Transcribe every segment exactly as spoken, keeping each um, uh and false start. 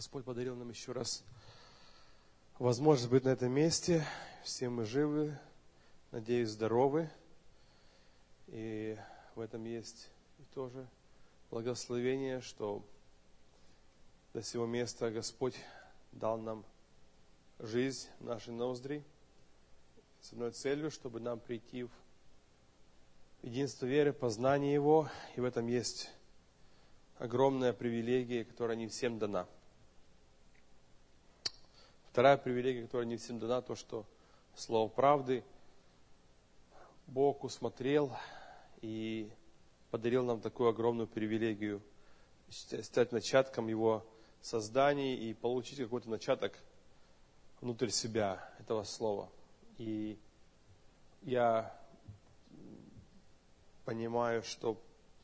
Господь подарил нам еще раз возможность быть на этом месте. Все мы живы, надеюсь, здоровы. И в этом есть и тоже благословение, что до сего места Господь дал нам жизнь в нашей ноздри с одной целью, чтобы нам прийти в единство веры, познание Его. И в этом есть огромная привилегия, которая не всем дана. Вторая привилегия, которая не всем дана, то, что Слово правды Бог усмотрел и подарил нам такую огромную привилегию стать начатком Его создания и получить какой-то начаток внутрь себя этого Слова. И я понимаю, что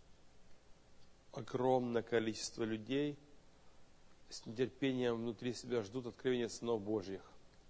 огромное количество людей с нетерпением внутри себя ждут откровения сынов Божьих.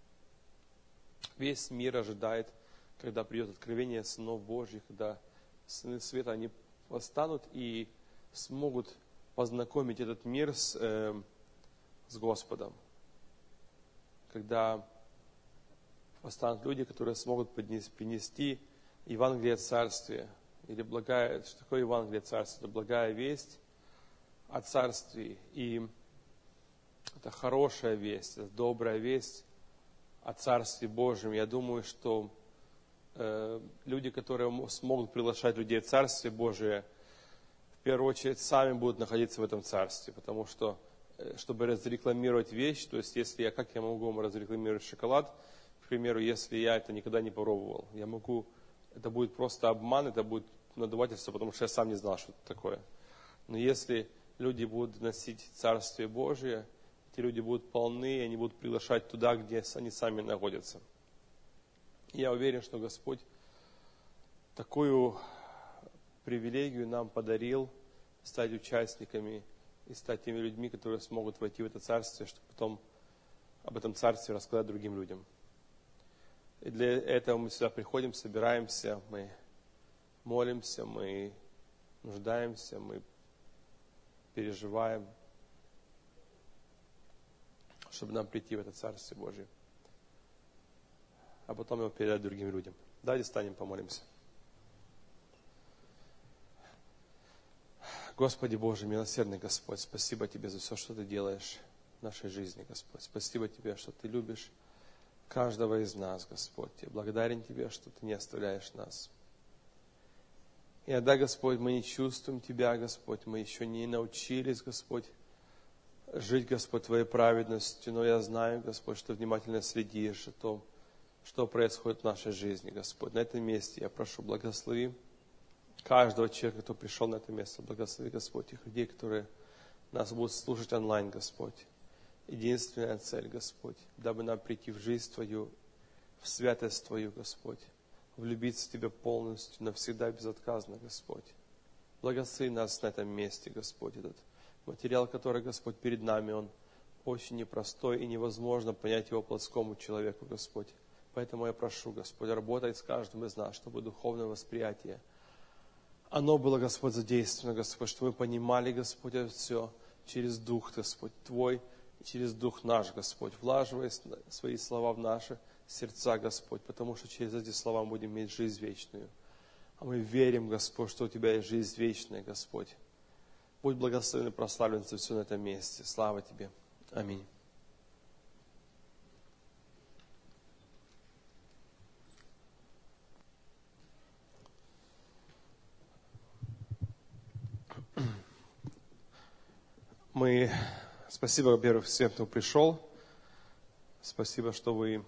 Весь мир ожидает, когда придет откровение сынов Божьих, когда сыны света, они восстанут и смогут познакомить этот мир с, э, с Господом. Когда восстанут люди, которые смогут принести Евангелие Царствия. Или благая, что такое Евангелие Царствия? Это благая весть о Царстве. И это хорошая весть, это добрая весть о Царстве Божьем. Я думаю, что э, люди, которые смогут приглашать людей в Царствие Божие, в первую очередь сами будут находиться в этом Царстве. Потому что, э, чтобы разрекламировать вещь, то есть, если я, как я могу вам разрекламировать шоколад, к примеру, если я это никогда не попробовал, я могу, это будет просто обман, это будет надувательство, потому что я сам не знал, что это такое. Но если люди будут носить Царствие Божие, эти люди будут полны, и они будут приглашать туда, где они сами находятся. И я уверен, что Господь такую привилегию нам подарил стать участниками и стать теми людьми, которые смогут войти в это Царствие, чтобы потом об этом Царстве рассказать другим людям. И для этого мы сюда приходим, собираемся, мы молимся, мы нуждаемся, мы переживаем, чтобы нам прийти в это Царствие Божие, а потом его передать другим людям. Давайте встанем, помолимся. Господи Боже, милосердный Господь, спасибо Тебе за все, что Ты делаешь в нашей жизни, Господь. Спасибо Тебе, что Ты любишь каждого из нас, Господь. Я благодарен Тебе, что Ты не оставляешь нас. И да, Господь, мы не чувствуем Тебя, Господь, мы еще не научились, Господь, жить, Господь, Твоей праведностью, но я знаю, Господь, что внимательно следишь о том, что происходит в нашей жизни, Господь. На этом месте я прошу, благослови каждого человека, кто пришел на это место. Благослови, Господь, тех людей, которые нас будут слушать онлайн, Господь. Единственная цель, Господь, дабы нам прийти в жизнь Твою, в святость Твою, Господь, влюбиться в Тебя полностью, навсегда безотказно, Господь. Благослови нас на этом месте, Господь, этот материал, который, Господь, перед нами, он очень непростой, и невозможно понять его плотскому человеку, Господь. Поэтому я прошу, Господь, работай с каждым из нас, чтобы духовное восприятие, оно было, Господь, задействовано, Господь, чтобы мы понимали, Господь, это все через Дух, Господь, Твой, и через Дух наш, Господь, влаживая свои слова в наши сердца, Господь, потому что через эти слова мы будем иметь жизнь вечную. А мы верим, Господь, что у Тебя есть жизнь вечная, Господь. Будь благословен и прославлен за все на этом месте. Слава Тебе. Аминь. Мы, спасибо, во-первых, всем, кто пришел. Спасибо, что вы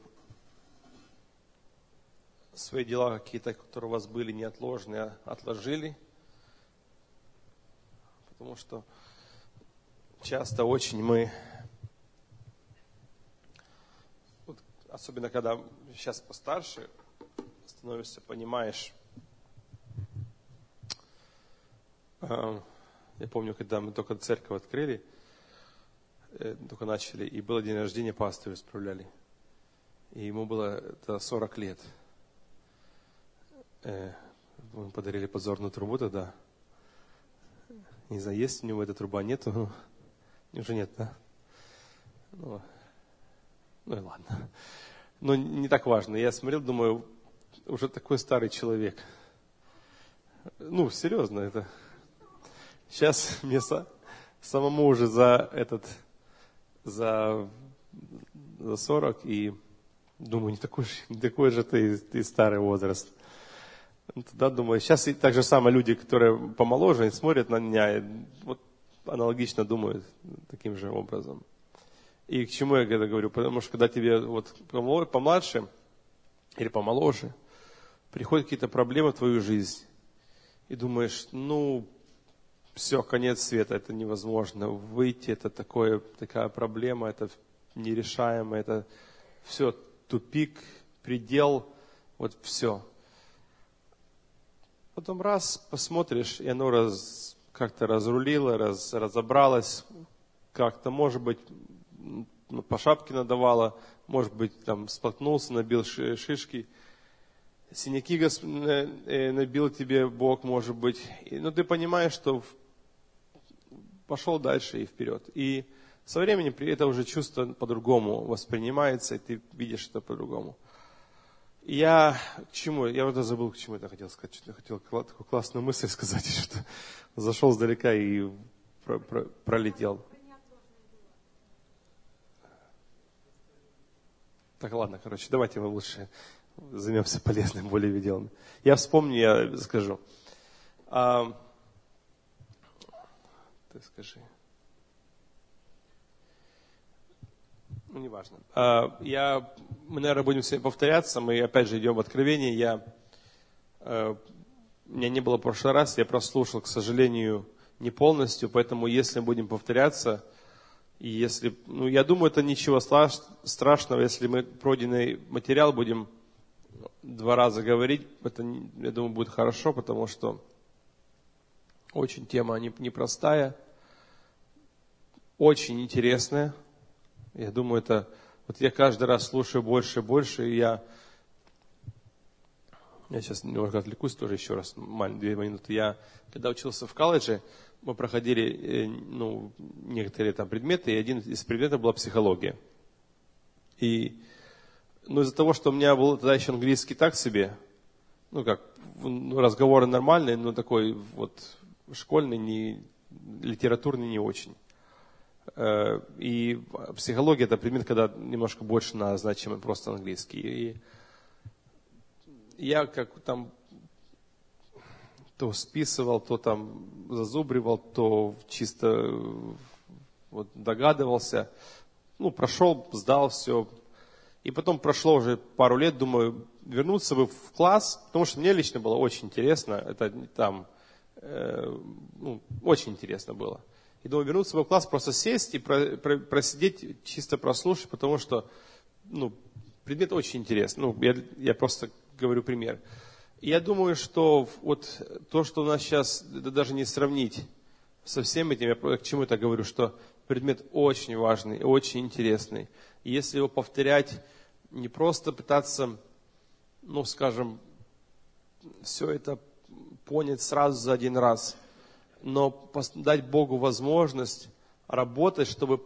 свои дела какие-то, которые у вас были неотложные, отложили. Потому что часто очень мы, вот, особенно когда сейчас постарше становишься, понимаешь. Я помню, когда мы только церковь открыли, только начали, и было день рождения, пастырю справляли. И ему было сорок лет. Мы подарили подзорную трубу тогда. Не знаю, есть у него эта труба, нету, уже нет, да? Ну, ну и ладно. Но не так важно. Я смотрел, думаю, уже такой старый человек. Ну, серьезно, это. Сейчас мне самому уже за этот, за, за сорок, и думаю, не такой же, не такой же ты, ты старый возраст. Тогда думаю, сейчас и так же самое люди, которые помоложе, и смотрят на меня, и вот аналогично думают таким же образом. И к чему я это говорю? Потому что когда тебе вот помладше или помоложе, приходят какие-то проблемы в твою жизнь, и думаешь, ну, все, конец света, это невозможно выйти, это такое, такая проблема, это нерешаемо, это все, тупик, предел, вот все. Потом раз посмотришь, и оно раз, как-то разрулило, раз, разобралось, как-то, может быть, ну, по шапке надавало, может быть, там споткнулся, набил шишки, синяки набил тебе Бог, может быть. Но ты понимаешь, что пошел дальше и вперед. И со временем это уже чувство по-другому воспринимается, и ты видишь это по-другому. Я к чему? Я уже забыл, к чему это хотел сказать. Что-то хотел такую классную мысль сказать, и что-то зашел сдалека и про- про- пролетел. Так, ладно, короче, давайте мы лучше займемся полезным, более виделым. Я вспомню, я скажу. А, ты скажи. Ну, неважно. А, я, мы, наверное, будем сегодня повторяться. Мы опять же идем в Откровение. Я, а, у меня не было в прошлый раз, я прослушал, к сожалению, не полностью, поэтому если будем повторяться, и если, ну, я думаю, это ничего страшного, если мы пройденный материал будем два раза говорить, это, я думаю, будет хорошо, потому что очень тема непростая, очень интересная. Я думаю, это, вот я каждый раз слушаю больше и больше, и я, я сейчас немного отвлекусь тоже еще раз, две минуты. Я, когда учился в колледже, мы проходили, ну, некоторые там предметы, и один из предметов была психология. И, ну, из-за того, что у меня был тогда еще английский так себе, ну, как, ну, разговоры нормальные, но такой вот школьный, не, литературный не очень. И психология – это предмет, когда немножко больше надо знать, чем просто английский. И я как там то списывал, то там зазубривал, то чисто вот догадывался. Ну, прошел, сдал все. И потом прошло уже пару лет, думаю, вернуться бы в класс, потому что мне лично было очень интересно. Это там, э, ну, очень интересно было. И думаю, вернуться бы в класс, просто сесть и про, про, просидеть, чисто прослушать, потому что, ну, предмет очень интересный. Ну, я, я просто говорю пример. И я думаю, что вот то, что у нас сейчас, это даже не сравнить со всем этим, я к чему это говорю, что предмет очень важный, очень интересный. И если его повторять, не просто пытаться, ну, скажем, все это понять сразу за один раз, но дать Богу возможность работать, чтобы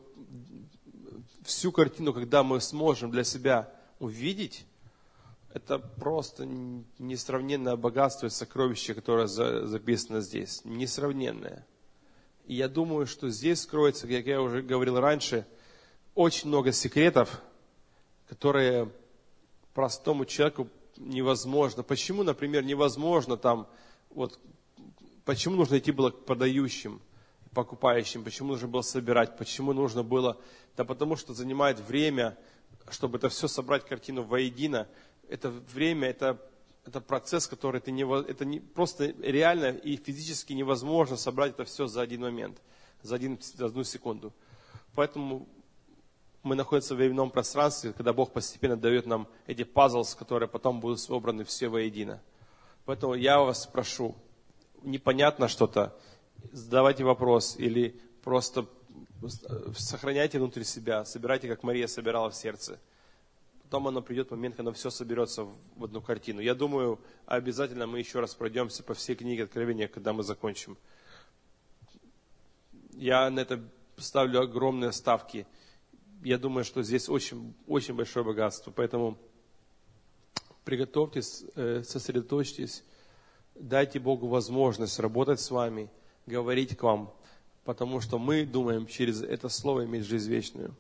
всю картину, когда мы сможем для себя увидеть, это просто несравненное богатство и сокровище, которое записано здесь. Несравненное. И я думаю, что здесь скроется, как я уже говорил раньше, очень много секретов, которые простому человеку невозможно. Почему, например, невозможно там, вот, почему нужно идти было к продающим, покупающим, почему нужно было собирать, почему нужно было, да потому что занимает время, чтобы это все собрать, картину воедино. Это время, это, это процесс, который ты не, это не, просто реально и физически невозможно собрать это все за один момент, за, один, за одну секунду. Поэтому мы находимся в временном пространстве, когда Бог постепенно дает нам эти пазлы, которые потом будут собраны все воедино. Поэтому я вас прошу, непонятно что-то, задавайте вопрос или просто сохраняйте внутри себя, собирайте, как Мария собирала в сердце. Потом оно придет момент, когда все соберется в одну картину. Я думаю, обязательно мы еще раз пройдемся по всей книге Откровения, когда мы закончим. Я на это ставлю огромные ставки. я думаю, что здесь очень, очень большое богатство. Поэтому приготовьтесь, сосредоточьтесь, дайте Богу возможность работать с вами, говорить к вам, потому что мы думаем через это слово иметь жизнь вечную.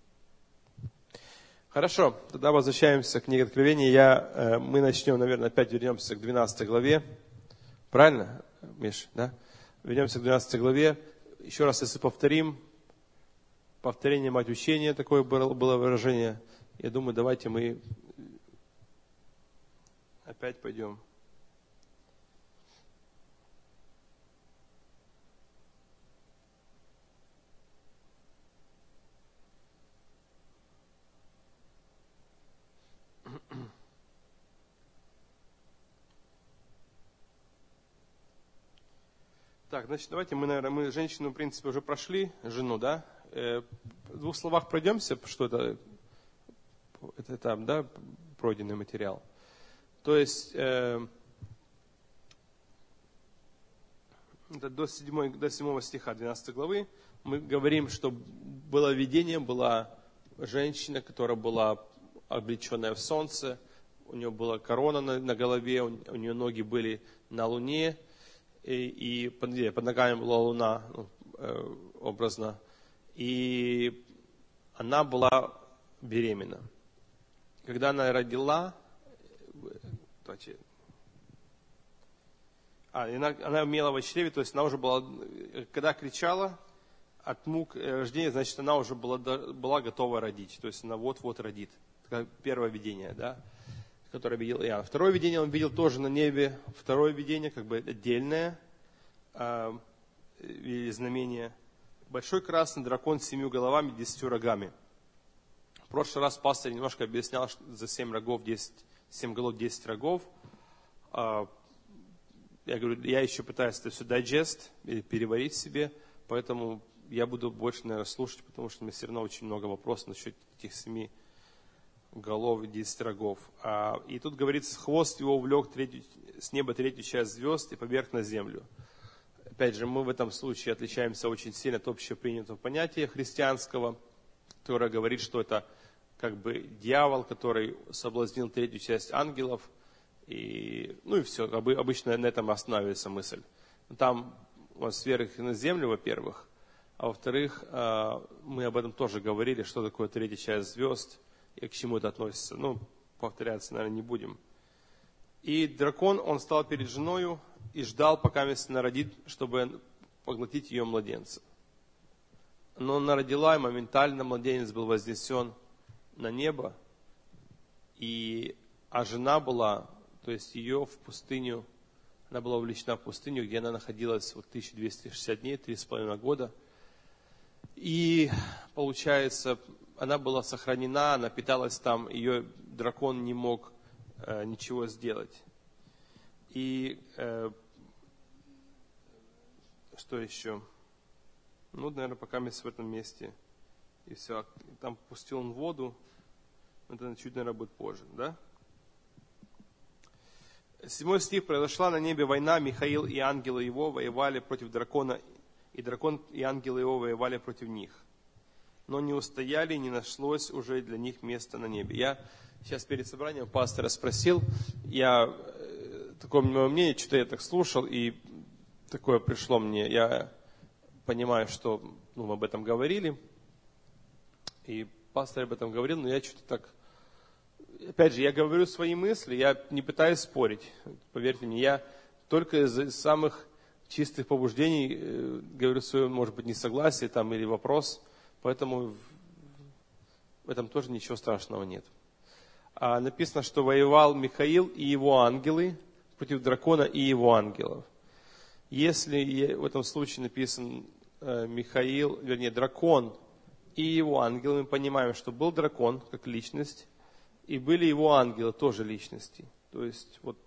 Хорошо, тогда возвращаемся к книге Откровения. Я, мы начнем, наверное, опять вернемся к двенадцатой главе. Правильно, Миш, да? Вернемся к двенадцатой главе. Еще раз, если повторим, повторение мать учения, такое было выражение. Я думаю, давайте мы опять пойдем. Так, значит, давайте мы, наверное, мы женщину, в принципе, уже прошли, жену, да? Э, в двух словах пройдемся, что это, это там, да, пройденный материал. То есть, э, это до, седьмой, до седьмого стиха двенадцатой главы мы говорим, что было видение, была женщина, которая была облеченная в солнце, у нее была корона на, на голове, у, у нее ноги были на луне, и, и под, под ногами была луна, ну, э, образно, и она была беременна. Когда она родила, а, она, она имела в чреве, то есть она уже была, когда кричала от мук рождения, значит, она уже была, была готова родить, то есть она вот-вот родит. Это первое видение, да, которое видел Иоанн. Второе видение он видел тоже на небе, второе видение, как бы отдельное, э, знамение. Большой красный дракон с семью головами, десятью рогами. В прошлый раз пастор немножко объяснял, что за семь рогов, десять, семь голов, десять рогов. Э, я говорю, я еще пытаюсь это все дайджест, или переварить себе, поэтому я буду больше, наверное, слушать, потому что у меня все равно очень много вопросов насчет этих семи голов и десяти рогов. А, и тут говорится, хвост его увлек третью, с неба третью часть звезд и поверг на землю. Опять же, мы в этом случае отличаемся очень сильно от общепринятого понятия христианского, которое говорит, что это как бы дьявол, который соблазнил третью часть ангелов. И, ну и все, обычно на этом останавливается мысль. Там он сверх на землю, во-первых, а во-вторых, мы об этом тоже говорили, что такое третья часть звезд и к чему это относится. Ну, повторяться, наверное, не будем. И дракон, он стал перед женою и ждал, пока она родит, чтобы поглотить ее младенца. Но она родила, и моментально младенец был вознесен на небо, и, а жена была, то есть ее в пустыню, она была увлечена в пустыню, где она находилась вот тысяча двести шестьдесят дней, три с половиной года. И получается, она была сохранена, она питалась там, ее дракон не мог э, ничего сделать. И э, что еще? Ну, наверное, пока мы в этом месте. И все. Там пустил он воду. Это чуть, наверное, будет позже, да? Седьмой стих. Произошла на небе война, Михаил и ангелы его воевали против дракона, и дракон и ангелы его воевали против них. Но не устояли, не нашлось уже для них места на небе. Я сейчас перед собранием пастора спросил, я, такое мое мнение, что-то я так слушал, и такое пришло мне, я понимаю, что ну, мы об этом говорили, и пастор об этом говорил, но я что-то так, опять же, я говорю свои мысли, я не пытаюсь спорить, поверьте мне, я только из самых чистых побуждений э, говорю свое, может быть, несогласие там, или вопрос, поэтому в этом тоже ничего страшного нет. А написано, что воевал Михаил и его ангелы против дракона и его ангелов. Если в этом случае написан э, Михаил, вернее, дракон и его ангелы, мы понимаем, что был дракон как личность, и были его ангелы тоже личности. То есть вот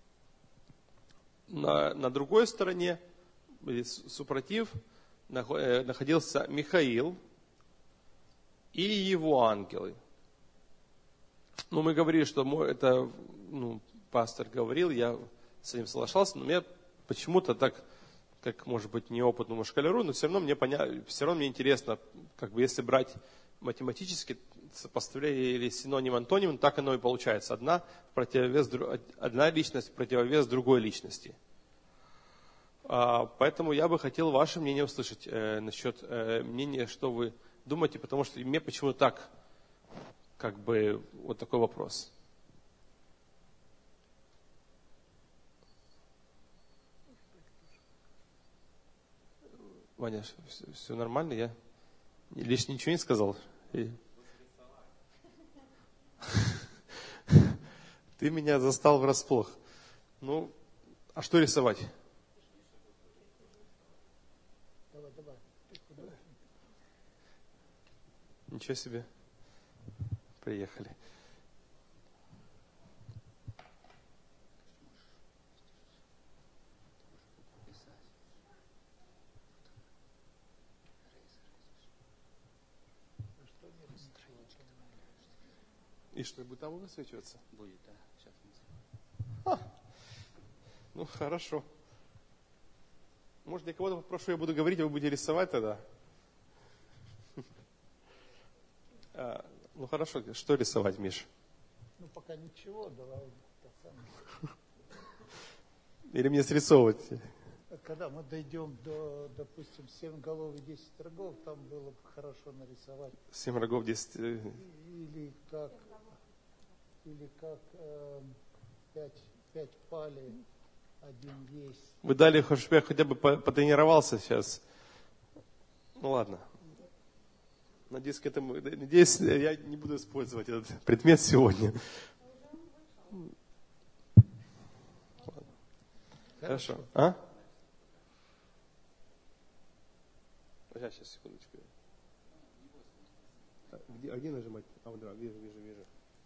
на, на другой стороне, супротив, находился Михаил и его ангелы. Ну, мы говорили, что это, ну, пастор говорил, я с этим соглашался, но мне почему-то так, как, может быть, неопытному школяру, но все равно мне понятно, все равно мне интересно, как бы, если брать математически сопоставляя или синоним-антоним, так оно и получается. Одна, противовес, одна личность в противовес другой личности. Поэтому я бы хотел ваше мнение услышать э, насчет э, мнения, что вы думаете, потому что мне почему-то так, как бы, вот такой вопрос. Ваня, все, все нормально? Я лишь ничего не сказал? Ты меня застал врасплох. Ну, а что рисовать? Давай, давай. Ничего себе. Приехали. И что, будет там высвечиваться? Будет, да. Сейчас. А, ну, хорошо. Может, я кого-то попрошу, я буду говорить, а вы будете рисовать тогда? А, ну, хорошо. Что рисовать, Миш? Ну, пока ничего, давай. Или мне срисовывать? Когда мы дойдем до, допустим, семь голов и десять рогов, там было бы хорошо нарисовать. Семь рогов, десять... Или как, или как э, пять, пять палей, один есть. Вы дали, чтобы я хотя бы потренировался сейчас. Ну ладно. Надеюсь, к этому, надеюсь, я не буду использовать этот предмет сегодня. Хорошо. Хорошо. А? Сейчас, сейчас, секундочку. А где, а где нажимать? А, да, вижу, вижу, вижу.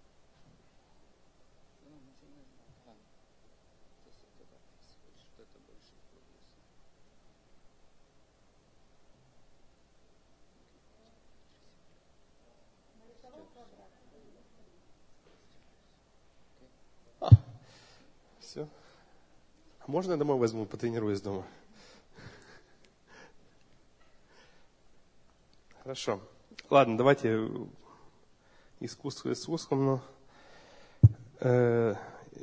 А, все. Можно я домой возьму, потренируюсь дома? Хорошо. Ладно, давайте искусство искусством, но э,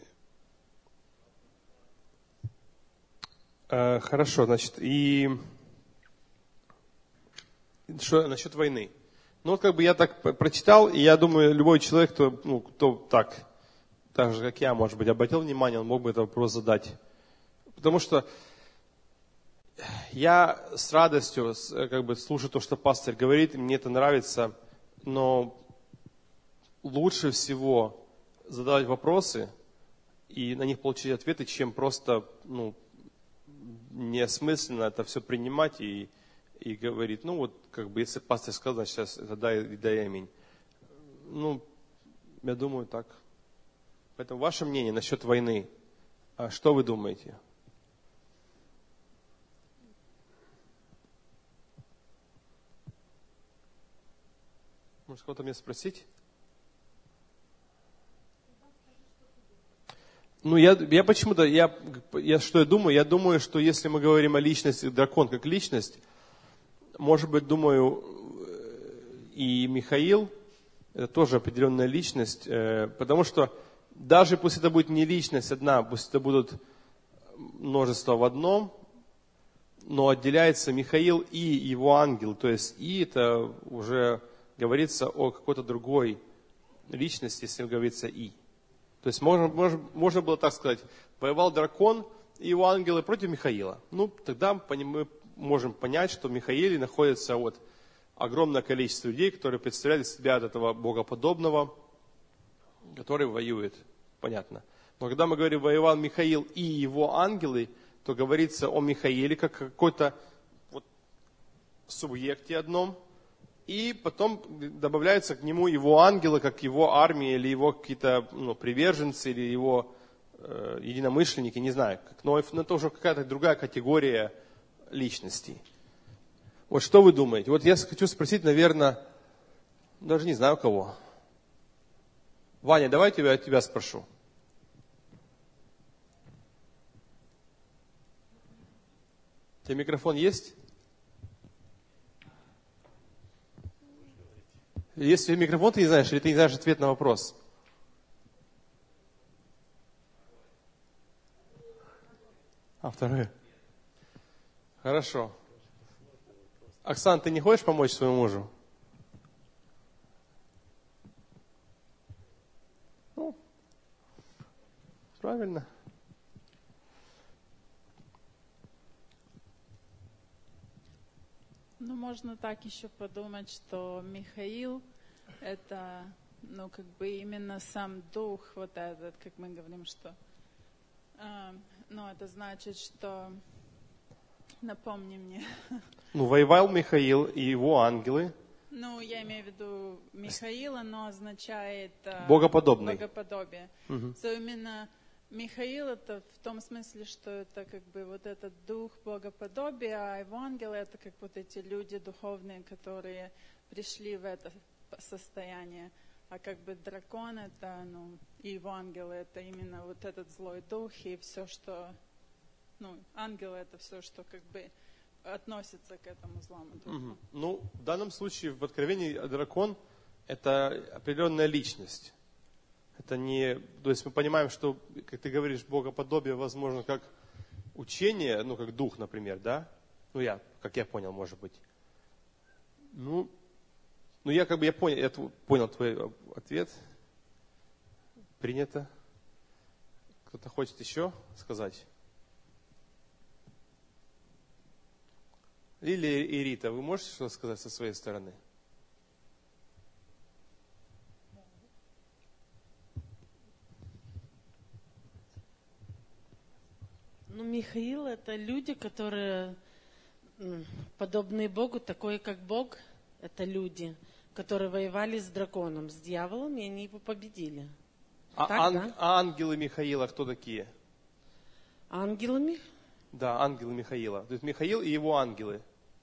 э, хорошо, значит, и что насчет войны? Ну вот как бы я так прочитал, и я думаю, любой человек, кто, ну, кто так, так же как я, может быть, обратил внимание, он мог бы этот вопрос задать. Потому что я с радостью как бы слушаю то, что пастор говорит, мне это нравится, но лучше всего задавать вопросы и на них получить ответы, чем просто ну, неосмысленно это все принимать и, и говорить, ну вот как бы если пастор сказал, значит сейчас это дай, дай аминь. Ну, я думаю так. Поэтому ваше мнение насчет войны, а что вы думаете? Может, кого-то мне спросить? Ну, я, я почему-то, я, я что я думаю? Я думаю, что если мы говорим о личности, дракон как личность, может быть, думаю, и Михаил, это тоже определенная личность, потому что даже пусть это будет не личность одна, пусть это будут множество в одном, но отделяется Михаил и его ангел, то есть и это уже говорится о какой-то другой личности, если говорится «и». То есть можно, можно, можно было так сказать, воевал дракон и его ангелы против Михаила. Ну, тогда мы можем понять, что в Михаиле находится вот огромное количество людей, которые представляют из себя от этого богоподобного, который воюет. Понятно. Но когда мы говорим «воевал Михаил и его ангелы», то говорится о Михаиле как какой-то вот субъекте одном, и потом добавляются к нему его ангелы, как его армия, или его какие-то ну, приверженцы, или его э, единомышленники, не знаю. Но это уже какая-то другая категория личностей. Вот что вы думаете? Вот я хочу спросить, наверное, даже не знаю кого. Ваня, давай тебя, тебя спрошу. У тебя микрофон есть? Если микрофон ты не знаешь, или ты не знаешь ответ на вопрос? А, второе. Хорошо. Оксан, ты не хочешь помочь своему мужу? Ну, правильно. Ну, можно так еще подумать, что Михаил — это, ну, как бы именно сам дух, вот этот, как мы говорим, что, э, ну, это значит, что, напомни мне. Ну, воевал Михаил и его ангелы. Ну, я имею в виду Михаил, оно означает э, Богоподобный. богоподобие. Угу. So, именно Михаил это в том смысле, что это как бы вот этот дух богоподобия, а его ангелы это как вот эти люди духовные, которые пришли в это состояние. А как бы дракон это, ну, и его ангелы это именно вот этот злой дух и все, что, ну, ангелы это все, что как бы относится к этому злому духу. Угу. Ну, в данном случае в Откровении дракон это определенная личность. Это не, то есть мы понимаем, что, как ты говоришь, богоподобие, возможно, как учение, ну, как дух, например, да? Ну, я, как я понял, может быть. Ну, ну я как бы, я понял, я понял твой ответ. Принято. Кто-то хочет еще сказать? Лилия и Рита, вы можете что-то сказать со своей стороны? Ну, Михаил — это люди, которые подобные Богу, такое как Бог, это люди, которые воевали с драконом, с дьяволом, и они его победили. А, Так, ан- да? а ангелы Михаила кто такие? Ангелами? Да, ангелы Михаила. То есть Михаил и его ангелы.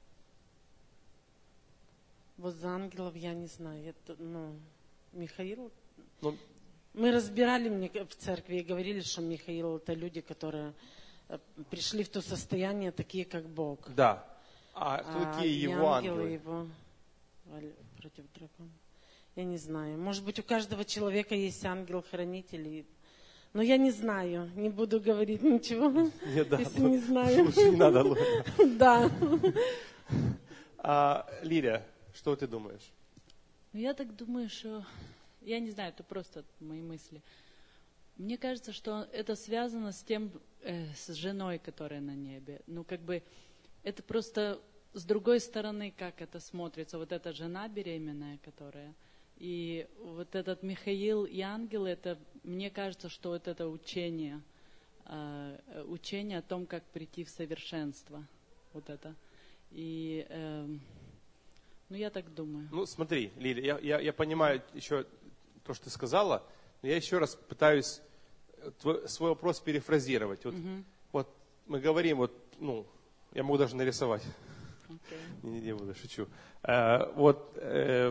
Вот за ангелов я не знаю. Это, ну, Михаил... Ну, Мы разбирали мне в церкви и говорили, что Михаил — это люди, которые пришли в то состояние, такие как Бог. да. А кто А такие не его ангелы ангелы? его против дракона. Я не знаю. Может быть, у каждого человека есть ангел-хранитель. и- Но я не знаю. Не буду говорить ничего, Не, да, если ну, не знаю. лучше не надо, ладно. Да. А, Лилия, что ты думаешь? Ну, я так думаю, что... Я не знаю, это просто мои мысли. Мне кажется, что это связано с тем, э, с женой, которая на небе. Ну, как бы, это просто с другой стороны, как это смотрится. Вот эта жена беременная, которая... И вот этот Михаил и ангелы, это, мне кажется, что вот это учение, э, учение о том, как прийти в совершенство. Вот это. И... Э, ну, я так думаю. Ну, смотри, Лилия, я, я, я понимаю еще то, что ты сказала, но я еще раз пытаюсь твой, свой вопрос перефразировать. Вот, Мгм. вот мы говорим, вот, ну, я могу даже нарисовать. Окей. Не, не буду, шучу. Э, вот э,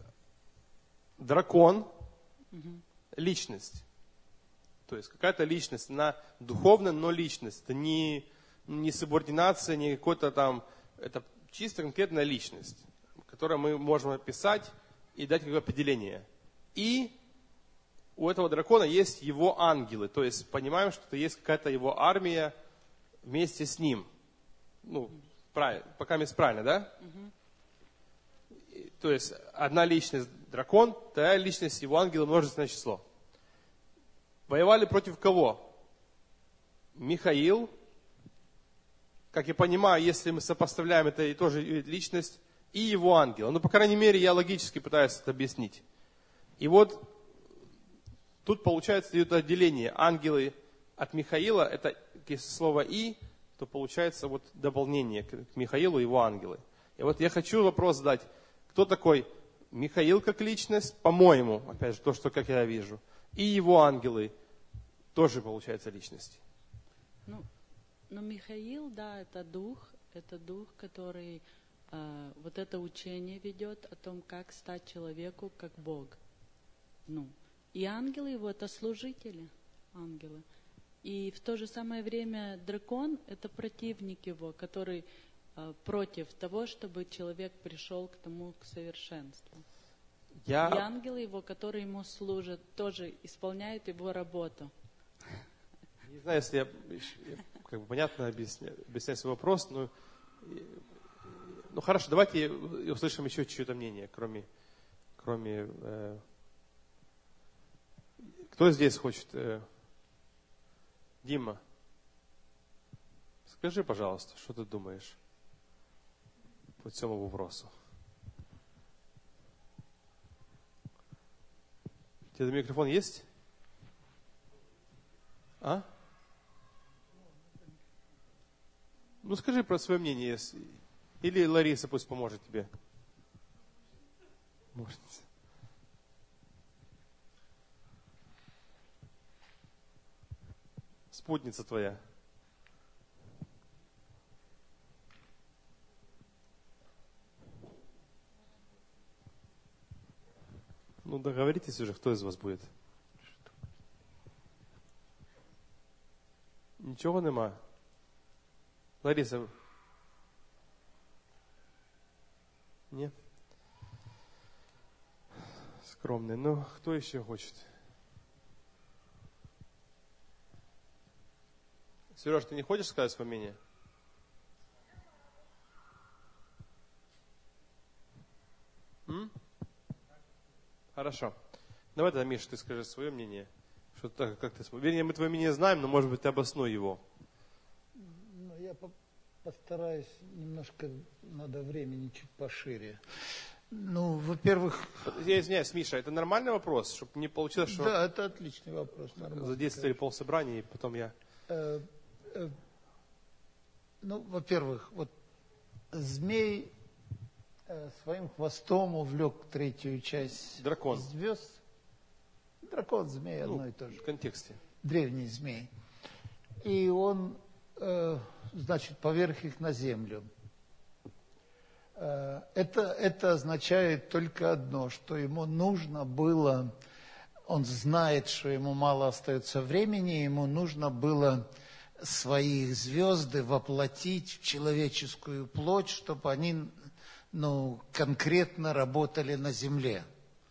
дракон, Мгм. личность. То есть какая-то личность, она духовная, но личность. Это не, не субординация, не какой-то там, это чисто конкретная личность, которую мы можем описать и дать какое-то определение. И у этого дракона есть его ангелы. То есть понимаем, что это есть какая-то его армия вместе с ним. Ну, правильно, пока мест правильно, да? И, то есть одна личность дракон, вторая личность его ангелы, множественное число. Воевали против кого? Михаил. Как я понимаю, если мы сопоставляем, это и тоже личность, и его ангела. Ну, по крайней мере, я логически пытаюсь это объяснить. И вот тут получается идет отделение. Ангелы от Михаила, это если слово «и», то получается вот дополнение к Михаилу и его ангелы. И вот я хочу вопрос задать. Кто такой Михаил как личность? По-моему, опять же, то, что как я вижу. И его ангелы тоже, получается, личности. Ну, но Михаил, да, это дух, это дух, который э, вот это учение ведет о том, как стать человеку как Бог. Ну, и ангелы его это служители, ангелы. И в то же самое время дракон это противник его, который э, против того, чтобы человек пришел к тому, к совершенству. И Я, ангелы его, которые ему служат, тоже исполняют его работу. не знаю, если я, я как бы понятно объясняю, объясняю свой вопрос, но ну хорошо, давайте услышим еще чье-то мнение, кроме, кроме э, кто здесь хочет? Э, Дима, скажи, пожалуйста, что ты думаешь по этому вопросу? У тебя микрофон есть? А? Ну скажи про свое мнение, если... или Лариса пусть поможет тебе. Может. Спутница твоя. Ну договоритесь уже, кто из вас будет. Нічого нема. Лариса. Не? Скромный. Ну, кто еще хочет? Сереж, ты не хочешь сказать свое мнение? М? Хорошо. Давай тогда, Миша, ты скажи свое мнение. Что так, как ты смотришь? Вернее, мы твое мнение знаем, но, может быть, ты обоснуй его. Ну, я по- постараюсь немножко, надо времени чуть пошире. Ну, во-первых... Я извиняюсь, Миша, это нормальный вопрос, чтобы не получилось, что Да, это отличный вопрос. Нормально, задействовали полсобрания, и потом я... Э, э, Ну, во-первых, вот змей э, своим хвостом увлек третью часть Дракон. звезд. Дракон, змей, одно Ну, и то же. в контексте. Древний змей. И он, э, значит, поверх их на землю. Э, это, это означает только одно, что ему нужно было, он знает, что ему мало остается времени, ему нужно было свои звезды воплотить в человеческую плоть, чтобы они, ну, конкретно работали на земле.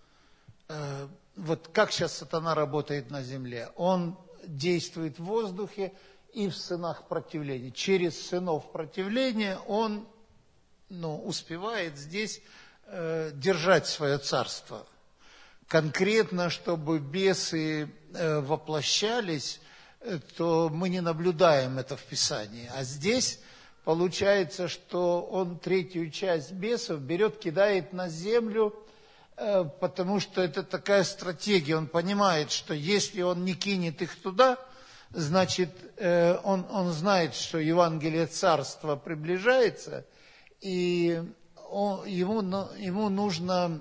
Э, Вот как сейчас сатана работает на земле? Он действует в воздухе и в сынах противления. Через сынов противления он, ну, успевает здесь э, держать свое царство. Конкретно, чтобы бесы э, воплощались, э, то мы не наблюдаем это в Писании. А здесь получается, что он третью часть бесов берет, кидает на землю, потому что это такая стратегия. Он понимает, что если он не кинет их туда, значит, он, он знает, что Евангелие Царства приближается, и он, ему, ему нужно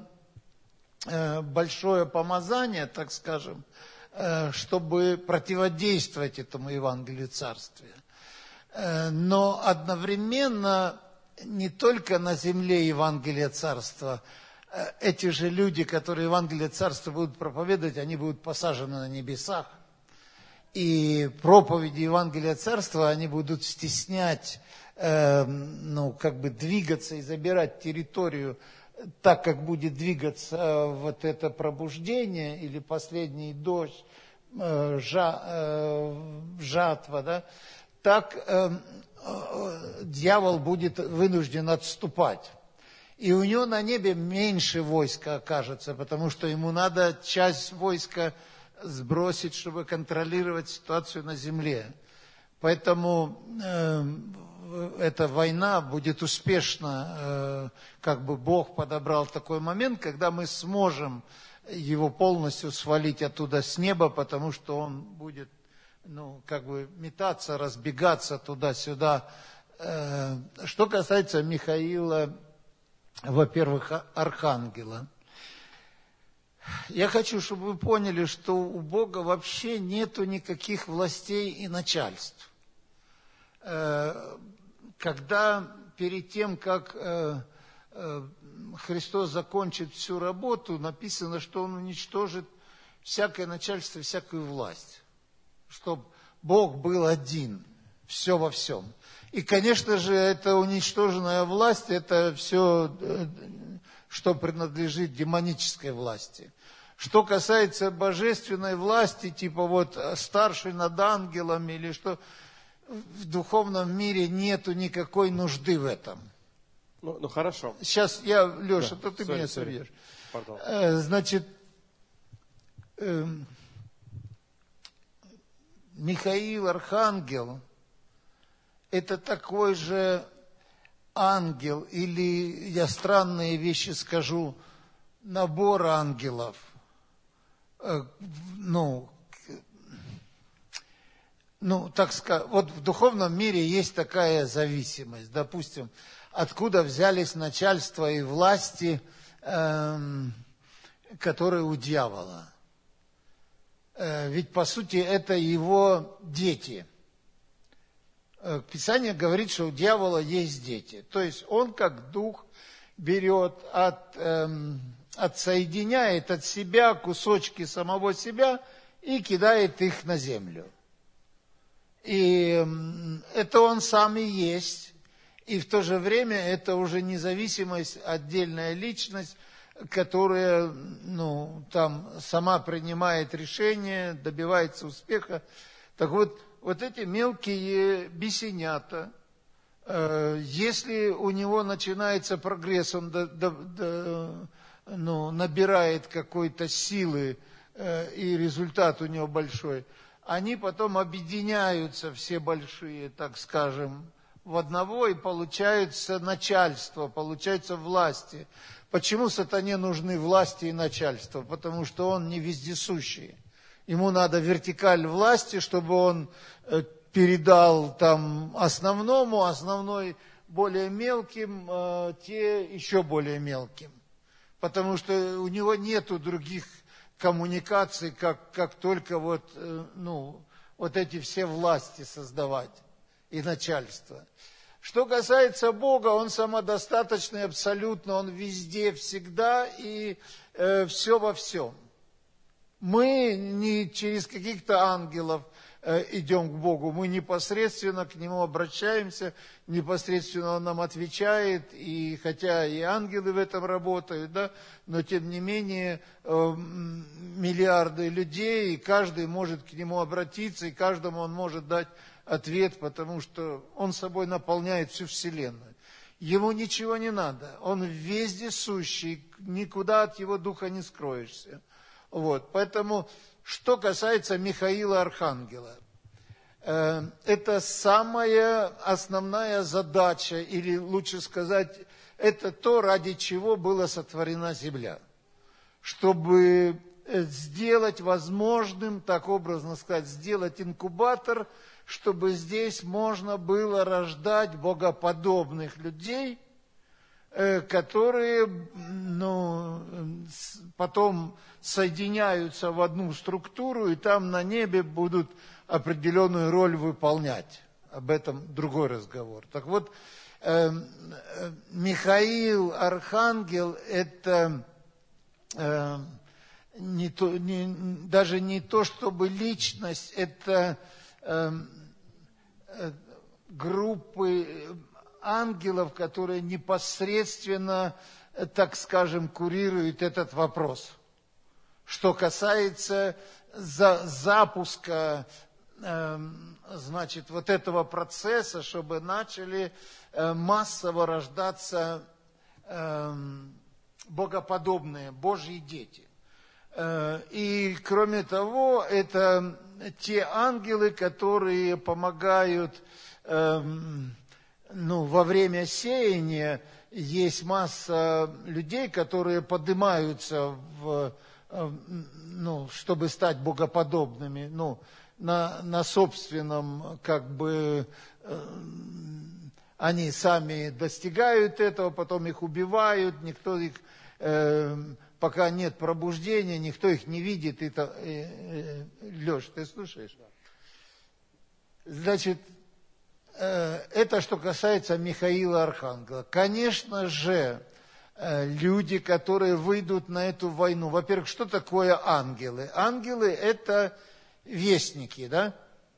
большое помазание, так скажем, чтобы противодействовать этому Евангелию Царствия. Но одновременно не только на земле Евангелие Царства, эти же люди, которые Евангелие Царства будут проповедовать, они будут посажены на небесах. И проповеди Евангелия Царства, они будут стеснять, э, ну, как бы двигаться и забирать территорию, так как будет двигаться вот это пробуждение или последний дождь, э, жа, э, жатва, да, так э, э, дьявол будет вынужден отступать. И у него на небе меньше войска окажется, потому что ему надо часть войска сбросить, чтобы контролировать ситуацию на земле. Поэтому э, эта война будет успешна, э, как бы Бог подобрал такой момент, когда мы сможем его полностью свалить оттуда с неба, потому что он будет, ну, как бы метаться, разбегаться туда-сюда. Э, что касается Михаила, во-первых, архангела. Я хочу, чтобы вы поняли, что у Бога вообще нету никаких властей и начальств. Когда перед тем, как Христос закончит всю работу, написано, что Он уничтожит всякое начальство, всякую власть. Чтобы Бог был один, все во всем. И, конечно же, эта уничтоженная власть, это все что принадлежит демонической власти. Что касается божественной власти, типа вот старший над ангелами, или что, в духовном мире нету никакой нужды в этом. Ну, ну хорошо. Сейчас я, Леша, Да, то ты sorry, меня sorry. собьешь. Pardon. Э, Значит, э, Михаил Архангел – это такой же ангел, или, я странные вещи скажу, набор ангелов. Э, Ну, ну, так сказать, вот в духовном мире есть такая зависимость. Допустим, откуда взялись начальство и власти, эм, которые у дьявола. Э, ведь, по сути, это его дети. Э, Писание говорит, что у дьявола есть дети. То есть он, как дух, берет, от, эм, отсоединяет от себя кусочки самого себя и кидает их на землю. И это он сам и есть, и в то же время это уже независимость, отдельная личность, которая, ну, там сама принимает решения, добивается успеха. Так вот, вот эти мелкие бесенята, э, если у него начинается прогресс, он до, до, до, ну, набирает какой-то силы, э, и результат у него большой, они потом объединяются, все большие, так скажем, в одного, и получается начальство, получается власти. Почему сатане нужны власти и начальство? Потому что он не вездесущий. Ему надо вертикаль власти, чтобы он передал там основному, основной более мелким, те еще более мелким. Потому что у него нету других коммуникации, как, как только вот, ну, вот эти все власти создавать и начальство. Что касается Бога, Он самодостаточный абсолютно, Он везде, всегда и э, все во всем. Мы не через каких-то ангелов э, идем к Богу, мы непосредственно к Нему обращаемся, непосредственно Он нам отвечает, и хотя и ангелы в этом работают, да, но тем не менее э, миллиарды людей, и каждый может к Нему обратиться, и каждому Он может дать ответ, потому что Он собой наполняет всю Вселенную. Ему ничего не надо, Он вездесущий, никуда от Его Духа не скроешься. Вот, поэтому, что касается Михаила Архангела, э, это самая основная задача, или лучше сказать, это то, ради чего была сотворена земля. Чтобы сделать возможным, так образно сказать, сделать инкубатор, чтобы здесь можно было рождать богоподобных людей, которые, ну, потом соединяются в одну структуру, и там на небе будут определенную роль выполнять. Об этом другой разговор. Так вот, э, Михаил Архангел – это э, не то, не, даже не то, чтобы личность, это э, э, группы ангелов, которые непосредственно, так скажем, курируют этот вопрос. Что касается за, запуска, э, значит, вот этого процесса, чтобы начали э, массово рождаться э, богоподобные, Божьи дети. Э, и кроме того, это те ангелы, которые помогают, э, ну, во время сеяния, есть масса людей, которые поднимаются в, ну, чтобы стать богоподобными, ну, на, на собственном, как бы, э, они сами достигают этого, потом их убивают, никто их, э, пока нет пробуждения, никто их не видит. И, э, э, Леш, ты слушаешь? Значит, э, это что касается Михаила Архангела. Конечно же, люди, которые выйдут на эту войну. Во-первых, что такое ангелы? Ангелы – это вестники, да?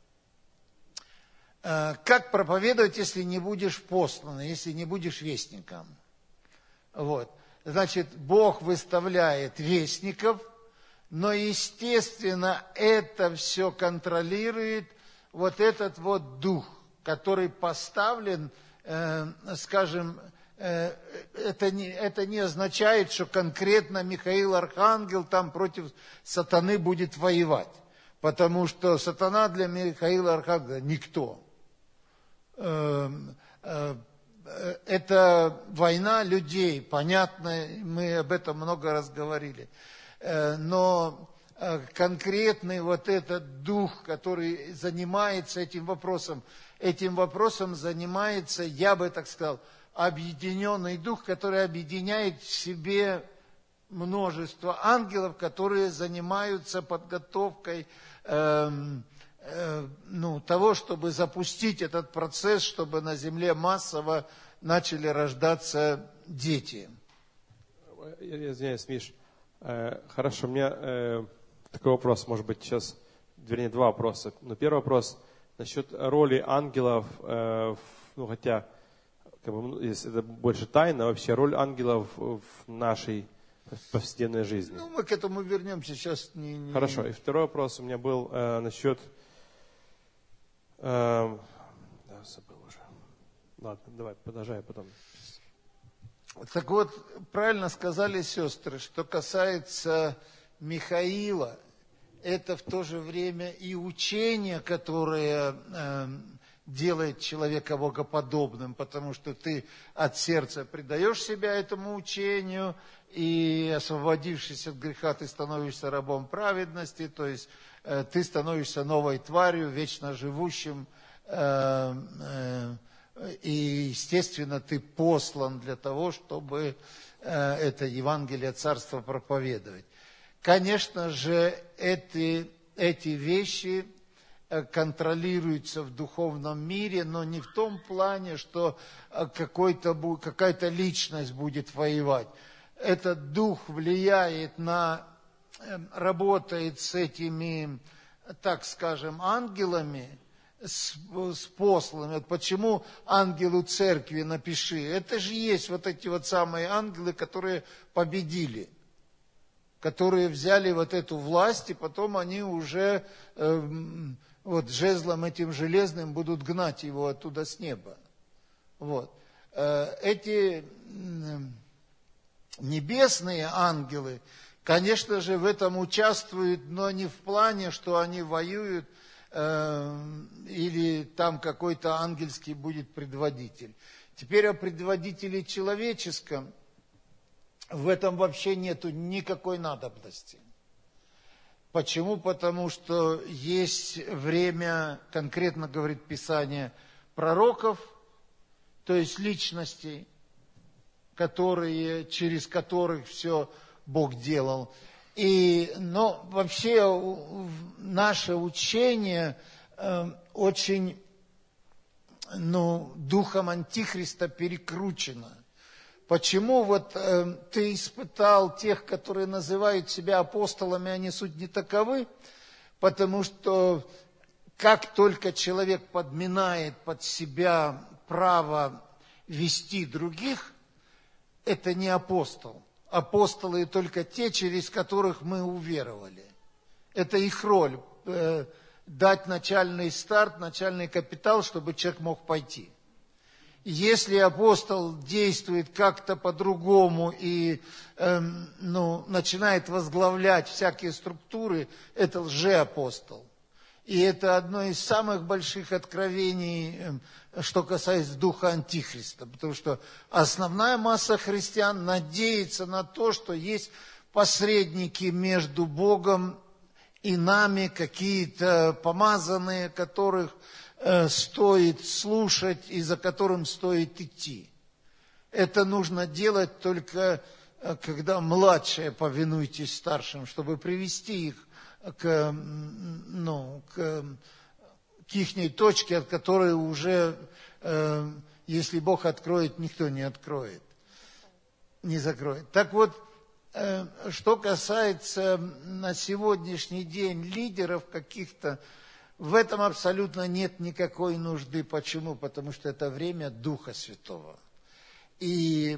Как проповедовать, если не будешь послан, если не будешь вестником? Вот. Значит, Бог выставляет вестников, но, естественно, это все контролирует вот этот вот дух, который поставлен, э, скажем, э, это, не, это не означает, что конкретно Михаил Архангел там против сатаны будет воевать. Потому что сатана для Михаила Архангела никто. Э, э, это война людей, понятно, мы об этом много раз говорили. Но конкретный вот этот дух, который занимается этим вопросом, этим вопросом занимается, я бы так сказал, объединенный дух, который объединяет в себе множество ангелов, которые занимаются подготовкой э, э, ну, того, чтобы запустить этот процесс, чтобы на земле массово начали рождаться дети. Я извиняюсь, Миш. Хорошо, у меня такой вопрос, может быть, сейчас, вернее, два вопроса. Но первый вопрос насчет роли ангелов, ну, хотя, как бы, если это больше тайна, вообще роль ангелов в нашей повседневной жизни. Ну, мы к этому вернемся сейчас. Не, не... Хорошо, и второй вопрос у меня был э, насчет... Э, да, забыл уже. Ладно, давай, продолжай потом. Так вот, правильно сказали сестры, что касается Михаила, это в то же время и учение, которое э, делает человека богоподобным, потому что ты от сердца предаешь себя этому учению, и освободившись от греха, ты становишься рабом праведности, то есть э, ты становишься новой тварью, вечно живущим, э, э, и, естественно, ты послан для того, чтобы э, это Евангелие Царства проповедовать. Конечно же, эти, эти вещи контролируются в духовном мире, но не в том плане, что какой-то, какая-то личность будет воевать. Этот дух влияет на, работает с этими, так скажем, ангелами, с, с посланными. Вот почему ангелу церкви напиши? Это же есть вот эти вот самые ангелы, которые победили, которые взяли вот эту власть, и потом они уже э, вот жезлом этим железным будут гнать его оттуда с неба. Вот. Э, эти э, небесные ангелы, конечно же, в этом участвуют, но не в плане, что они воюют, или там какой-то ангельский будет предводитель. Теперь о предводителе человеческом в этом вообще нету никакой надобности. Почему? Потому что есть время, конкретно говорит Писание, пророков, то есть личностей, которые, через которых все Бог делал. И, но вообще наше учение э, очень, ну, духом Антихриста перекручено. Почему вот э, ты испытал тех, которые называют себя апостолами, они суть не таковы? Потому что как только человек подминает под себя право вести других, это не апостол. Апостолы только те, через которых мы уверовали. Это их роль, э, дать начальный старт, начальный капитал, чтобы человек мог пойти. Если апостол действует как-то по-другому и э, ну, начинает возглавлять всякие структуры, это лжеапостол. И это одно из самых больших откровений, что касается духа Антихриста. Потому что основная масса христиан надеется на то, что есть посредники между Богом и нами, какие-то помазанные, которых э, стоит слушать и за которым стоит идти. Это нужно делать только, когда младшие повинуйтесь старшим, чтобы привести их к, ну, к, к ихней точке, от которой уже, э, если Бог откроет, никто не откроет, не закроет. Так вот, э, что касается на сегодняшний день лидеров каких-то, в этом абсолютно нет никакой нужды. Почему? Потому что это время Духа Святого. И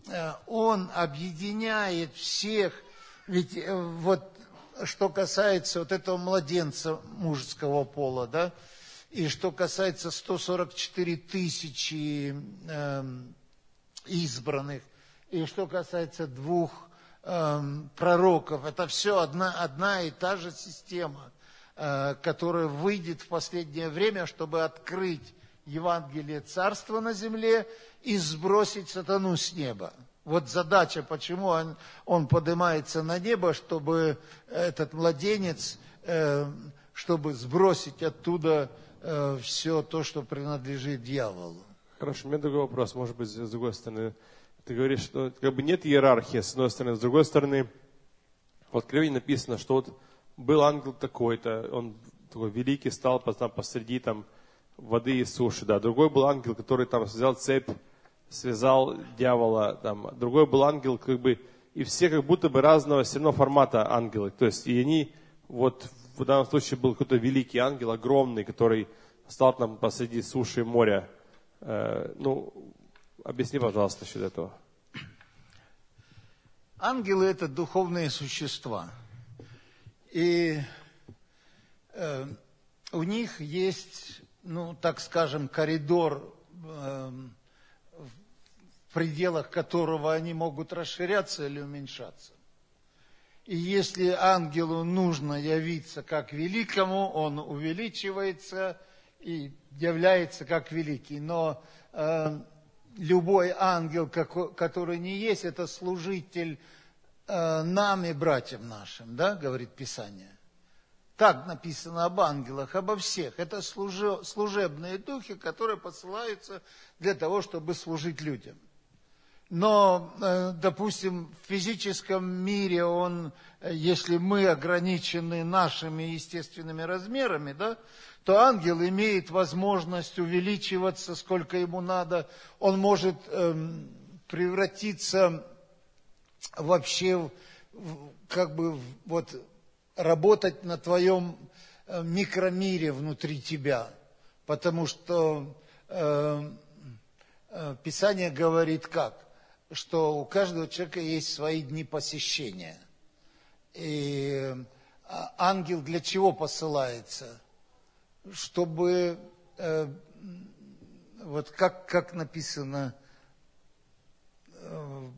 он объединяет всех. Ведь вот что касается вот этого младенца мужского пола, да, и что касается сто сорок четыре тысячи э, избранных, и что касается двух э, пророков, это все одна, одна и та же система, э, которая выйдет в последнее время, чтобы открыть Евангелие Царства на земле и сбросить сатану с неба. Вот задача, почему он, он поднимается на небо, чтобы этот младенец, э, чтобы сбросить оттуда э, все то, что принадлежит дьяволу. Хорошо, у меня другой вопрос, может быть, с другой стороны. Ты говоришь, что как бы нет иерархии, с одной стороны. С другой стороны, в Откровении написано, что вот был ангел такой-то, он такой великий, стал там посреди там, воды и суши. Да. Другой был ангел, который там взял цепь, связал дьявола. Там. Другой был ангел, как бы, и все как будто бы разного все равно формата ангелы. То есть, и они, вот в данном случае был какой-то великий ангел, огромный, который стал там посреди суши и моря. Э, ну, объясни, пожалуйста, насчет этого. Ангелы – это духовные существа. И э, у них есть, ну, так скажем, коридор, э, в пределах которого они могут расширяться или уменьшаться. И если ангелу нужно явиться как великому, он увеличивается и является как великий. Но э, любой ангел, который не есть, это служитель э, нам и братьям нашим, да, говорит Писание. Так написано об ангелах, обо всех. Это служебные духи, которые посылаются для того, чтобы служить людям. Но, допустим, в физическом мире, он, если мы ограничены нашими естественными размерами, да, то ангел имеет возможность увеличиваться, сколько ему надо. Он может эм, превратиться вообще, в, как бы, вот, работать на твоем микромире внутри тебя. Потому что э, э, Писание говорит как? Что у каждого человека есть свои дни посещения. И ангел для чего посылается? Чтобы, э, вот как, как написано, э,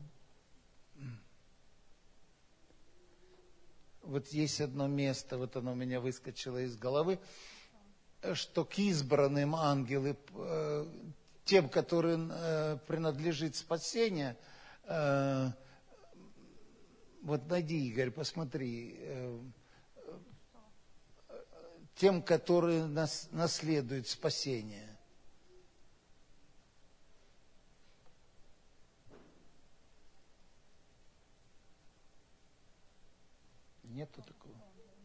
вот есть одно место, вот оно у меня выскочило из головы, что к избранным ангелы, э, тем, которым э, принадлежит спасение, э, вот найди, Игорь, посмотри, э, тем, которые нас, наследуют спасение. Нету такого.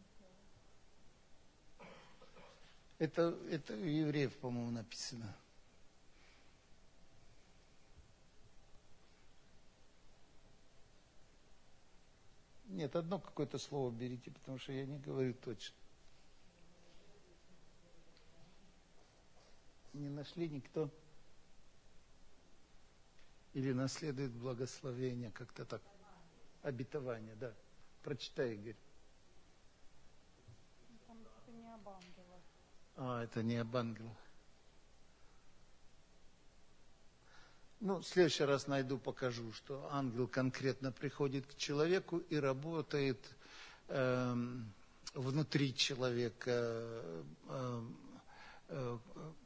Это, это у евреев, по-моему, написано. Нет, одно какое-то слово берите, потому что я не говорю точно. Не нашли никто? Или наследует благословение, как-то так. Обетование, да. Прочитай, Игорь. Это не об ангелах. А, это не об ангелах. Ну, в следующий раз найду, покажу, что ангел конкретно приходит к человеку и работает э, внутри человека. Э, э,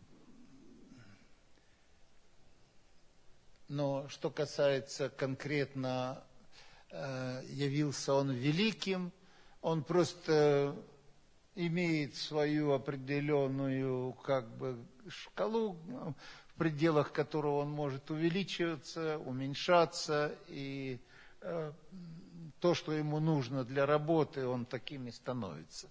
но что касается конкретно, э, явился он великим, он просто имеет свою определенную, как бы, шкалу, в пределах которого он может увеличиваться, уменьшаться, и э, то, что ему нужно для работы, он таким и становится.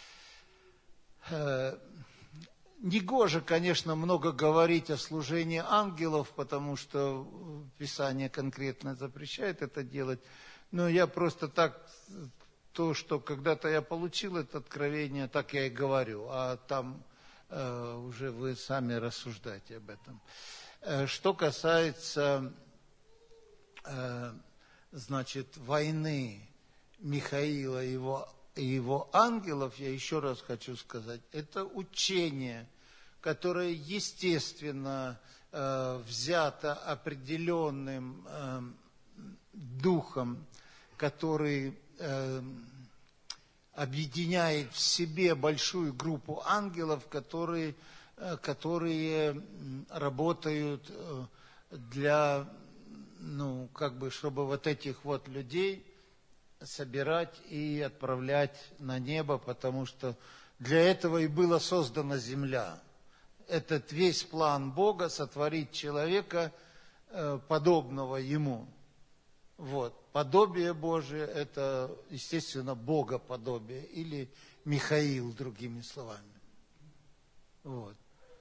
Э, негоже, конечно, много говорить о служении ангелов, потому что Писание конкретно запрещает это делать, но я просто так, то, что когда-то я получил это откровение, так я и говорю, а там уже вы сами рассуждаете об этом. Что касается э, значит, войны Михаила и его, и его ангелов, я еще раз хочу сказать, это учение, которое естественно э, взято определенным э, духом, который э, объединяет в себе большую группу ангелов, которые, э, которые работают э, для, ну, как бы, чтобы вот этих вот людей собирать и отправлять на небо, потому что для этого и была создана земля. Этот весь план Бога сотворить человека, э, подобного ему. Вот. Подобие Божие – это, естественно, Богоподобие, или Михаил, другими словами. Вот.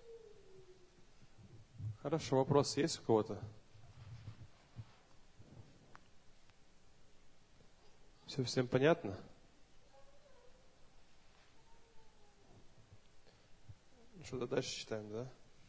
Хорошо, вопрос есть у кого-то? Все всем понятно? Что-то дальше читаем, да?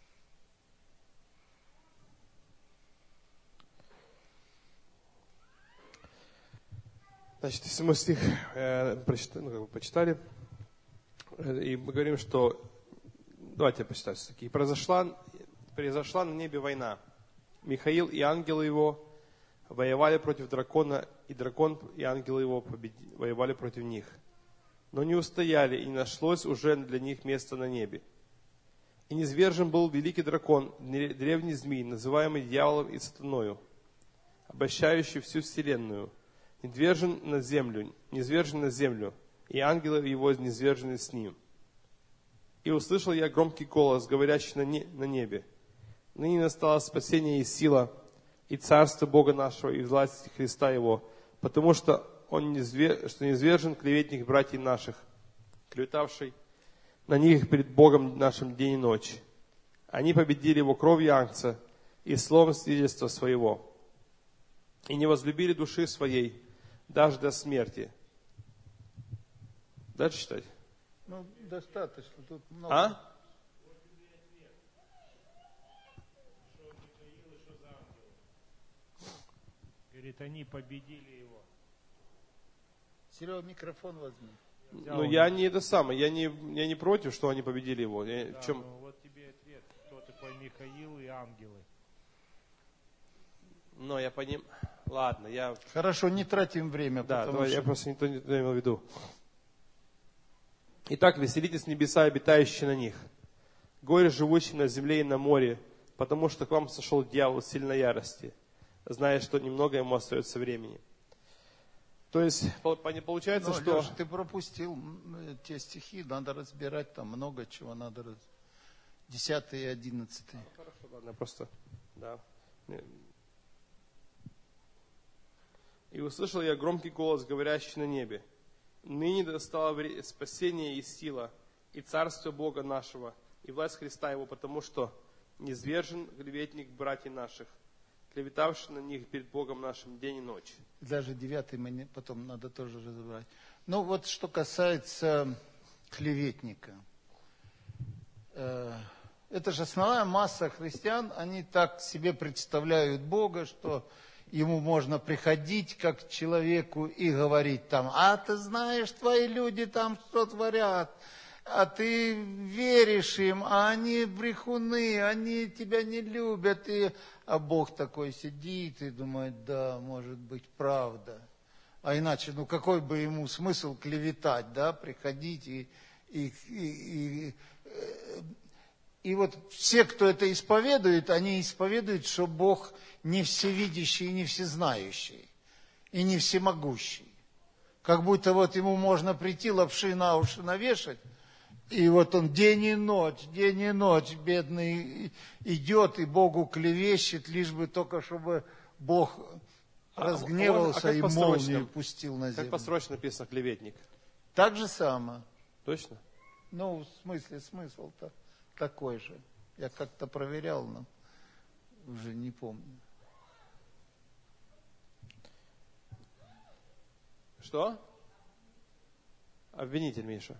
Значит, седьмой стих э, прочитали, ну, как бы почитали, и мы говорим, что, давайте я почитаю все-таки. «И произошла, произошла на небе война. Михаил и ангелы его воевали против дракона, и дракон и ангелы его победи, воевали против них. Но не устояли, и не нашлось уже для них места на небе. И низвержен был великий дракон, древний змей, называемый дьяволом и сатаною, обольщающий всю вселенную, низвержен на землю, низвержен на землю, и ангелы его низвержены с ним. И услышал я громкий голос, говорящий на, не, на небе: ныне настало спасение и сила, и царство Бога нашего, и власть Христа Его, потому что он низвер, что низвержен клеветник братьев наших, клеветавший на них перед Богом нашим день и ночь. Они победили его кровью Агнца и словом свидетельства своего, и не возлюбили души своей даже до смерти». Дальше читать? Ну, достаточно, тут много. А? Говорит, они победили его. Серега, микрофон возьми. Ну, я не это самое, я не, я не против, что они победили его. Я, Да, в чем... ну, вот тебе ответ, кто такой Михаил и ангелы. Но я поним... Ладно, я... Хорошо, не тратим время, Да, потому давай, что... я просто не то, не то имел в виду. Итак, веселитесь небеса, обитающие на них. Горе живущим на земле и на море, потому что к вам сошел дьявол сильной ярости, зная, что немного ему остается времени. То есть, получается, Ну, что... Леш, ты пропустил те стихи, надо разбирать, там много чего надо разбирать. Десятый и одиннадцатый. Хорошо, ладно, просто... Да. «И услышал я громкий голос, говорящий на небе: ныне достало спасение и сила, и царство Бога нашего, и власть Христа Его, потому что низвержен клеветник братьев наших, клеветавший на них перед Богом нашим день и ночь». Даже девятый мы не, потом надо тоже разобрать. Ну вот что касается клеветника. Это же основная масса христиан, они так себе представляют Бога, что ему можно приходить как к человеку и говорить там: а ты знаешь, твои люди там что творят, а ты веришь им, а они брехуны, они тебя не любят. И... А Бог такой сидит и думает: да, может быть, правда. А иначе, ну какой бы ему смысл клеветать, да, приходить и... и, и, и И вот все, кто это исповедует, они исповедуют, что Бог не всевидящий и не всезнающий, и не всемогущий. Как будто вот ему можно прийти, лапши на уши навешать, и вот он день и ночь, день и ночь, бедный, идет и Богу клевещет, лишь бы только, чтобы Бог разгневался а, а и молнию пустил на землю. Как по-срочно написано клеветник? Так же самое. Точно? Ну, в смысле, смысл-то такой же. Я как-то проверял, но уже не помню. Что? Обвинитель, Миша.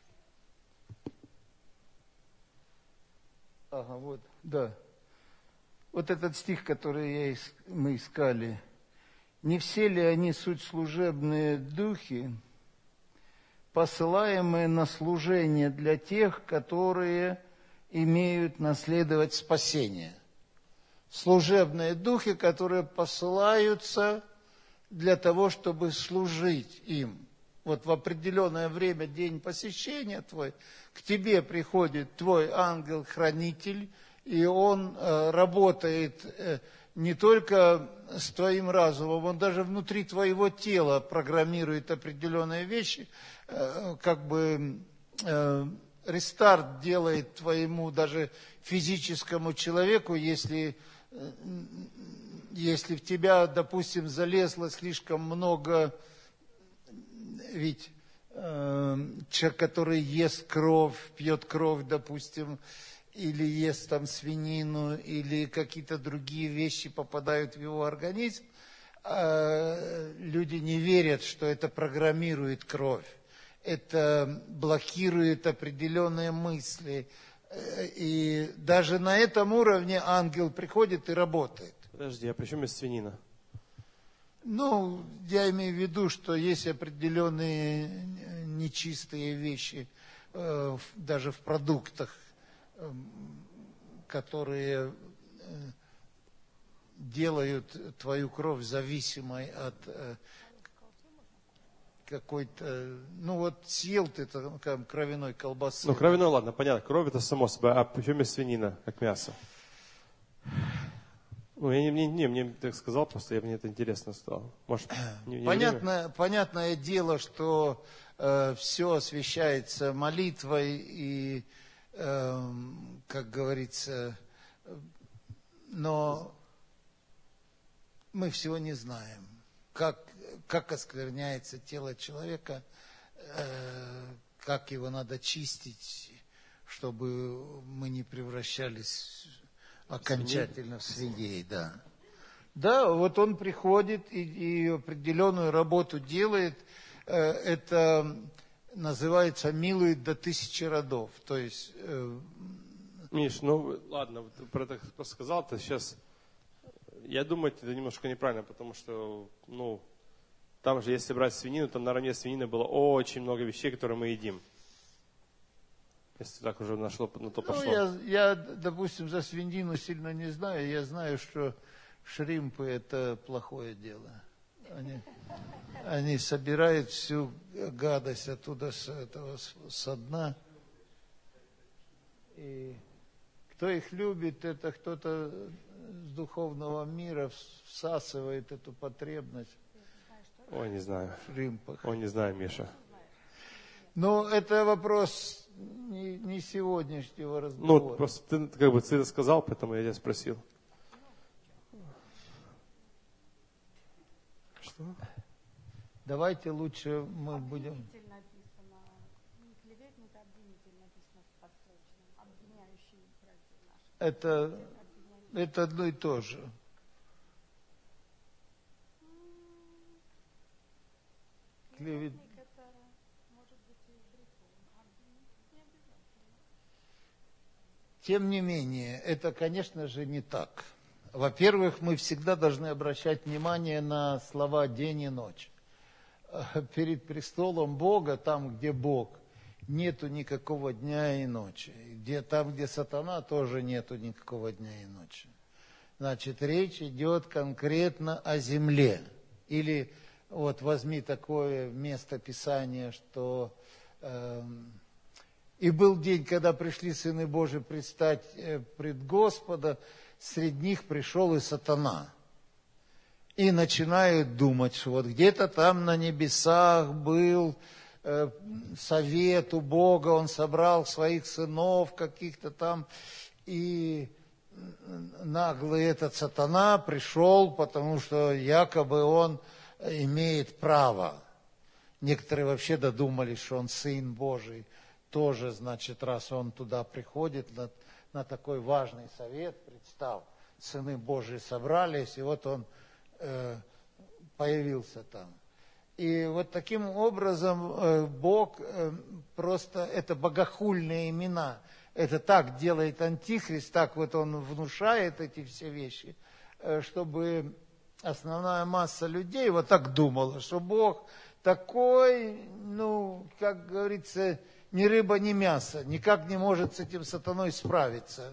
Ага, вот, да. вот этот стих, который я ис- мы искали. Не все ли они суть служебные духи, посылаемые на служение для тех, которые имеют наследовать спасение? Служебные духи, которые посылаются для того, чтобы служить им. Вот в определенное время, день посещения твой, к тебе приходит твой ангел-хранитель, и он э, работает э, не только с твоим разумом, он даже внутри твоего тела программирует определенные вещи, э, как бы э, рестарт делает твоему даже физическому человеку, если, э, если в тебя, допустим, залезло слишком много, ведь э, человек, который ест кровь, пьет кровь, допустим, или ест там свинину, или какие-то другие вещи попадают в его организм, э, люди не верят, что это программирует кровь. Это блокирует определенные мысли. И даже на этом уровне ангел приходит и работает. Подожди, а при чем есть свинина? Ну, я имею в виду, что есть определенные нечистые вещи, э, в- даже в продуктах, э, которые э, делают твою кровь зависимой от э, какой-то... Ну вот съел ты там кровяной колбасы. Ну, кровяной, ладно, понятно. Кровь это само собой. А при чем есть свинина, как мясо? Ну, я не, не, не, мне так сказал, просто я, мне это интересно стало. Может, не, не время? Понятно, понятное дело, что э, все освящается молитвой и, э, как говорится, э, но мы всего не знаем, как, как оскверняется тело человека, э, как его надо чистить, чтобы мы не превращались окончательно в свиней, да. Да, вот он приходит и, и определенную работу делает. Э, Это называется «милует до тысячи родов». То есть, э, Миш, ну ладно, вот ты про это просто сказал, ты сейчас, я думаю, это немножко неправильно, потому что, ну, там же, если брать свинину, там наравне с свининой было очень много вещей, которые мы едим. Если так уже нашло, на то ну, пошло. я, я, допустим, за свинину сильно не знаю. Я знаю, что шримпы – это плохое дело. Они, они собирают всю гадость оттуда, с этого, с- со дна. И кто их любит, это кто-то с духовного мира всасывает эту потребность Ой, не знаю. в шримпах. Ой, не знаю, Миша. Но это вопрос не, не сегодняшнего Ну, разговора. просто ты, как бы, ты это сказал, поэтому я тебя спросил. Что? Давайте лучше мы будем... Обвинитель написано, не клеветник, а обвинитель написано в подстрочном, обвиняющий братьев наших. Это, это одно и то же. Клевет... Клеветник это может быть и грехом, а обвинитель не обязательно. Тем не менее, это, конечно же, не так. Во-первых, мы всегда должны обращать внимание на слова «день и ночь». Э, Перед престолом Бога, там, где Бог, нету никакого дня и ночи. Где, там, где сатана, тоже нету никакого дня и ночи. Значит, речь идет конкретно о земле. Или вот возьми такое место Писания, что эм, «И был день, когда пришли сыны Божии предстать э, пред Господа, среди них пришел и сатана». И начинают думать, что вот где-то там на небесах был э, совет у Бога, он собрал своих сынов каких-то там, и наглый этот сатана пришел, потому что якобы он имеет право. Некоторые вообще додумались, что он сын Божий. Тоже, значит, раз он туда приходит на, на такой важный совет, представь, сыны Божьи собрались, и вот он э, появился там. И вот таким образом э, Бог, э, просто это богохульные имена. это так делает Антихрист, так вот он внушает эти все вещи, чтобы основная масса людей вот так думала, что Бог такой, ну, как говорится, ни рыба, ни мясо, никак не может с этим сатаной справиться.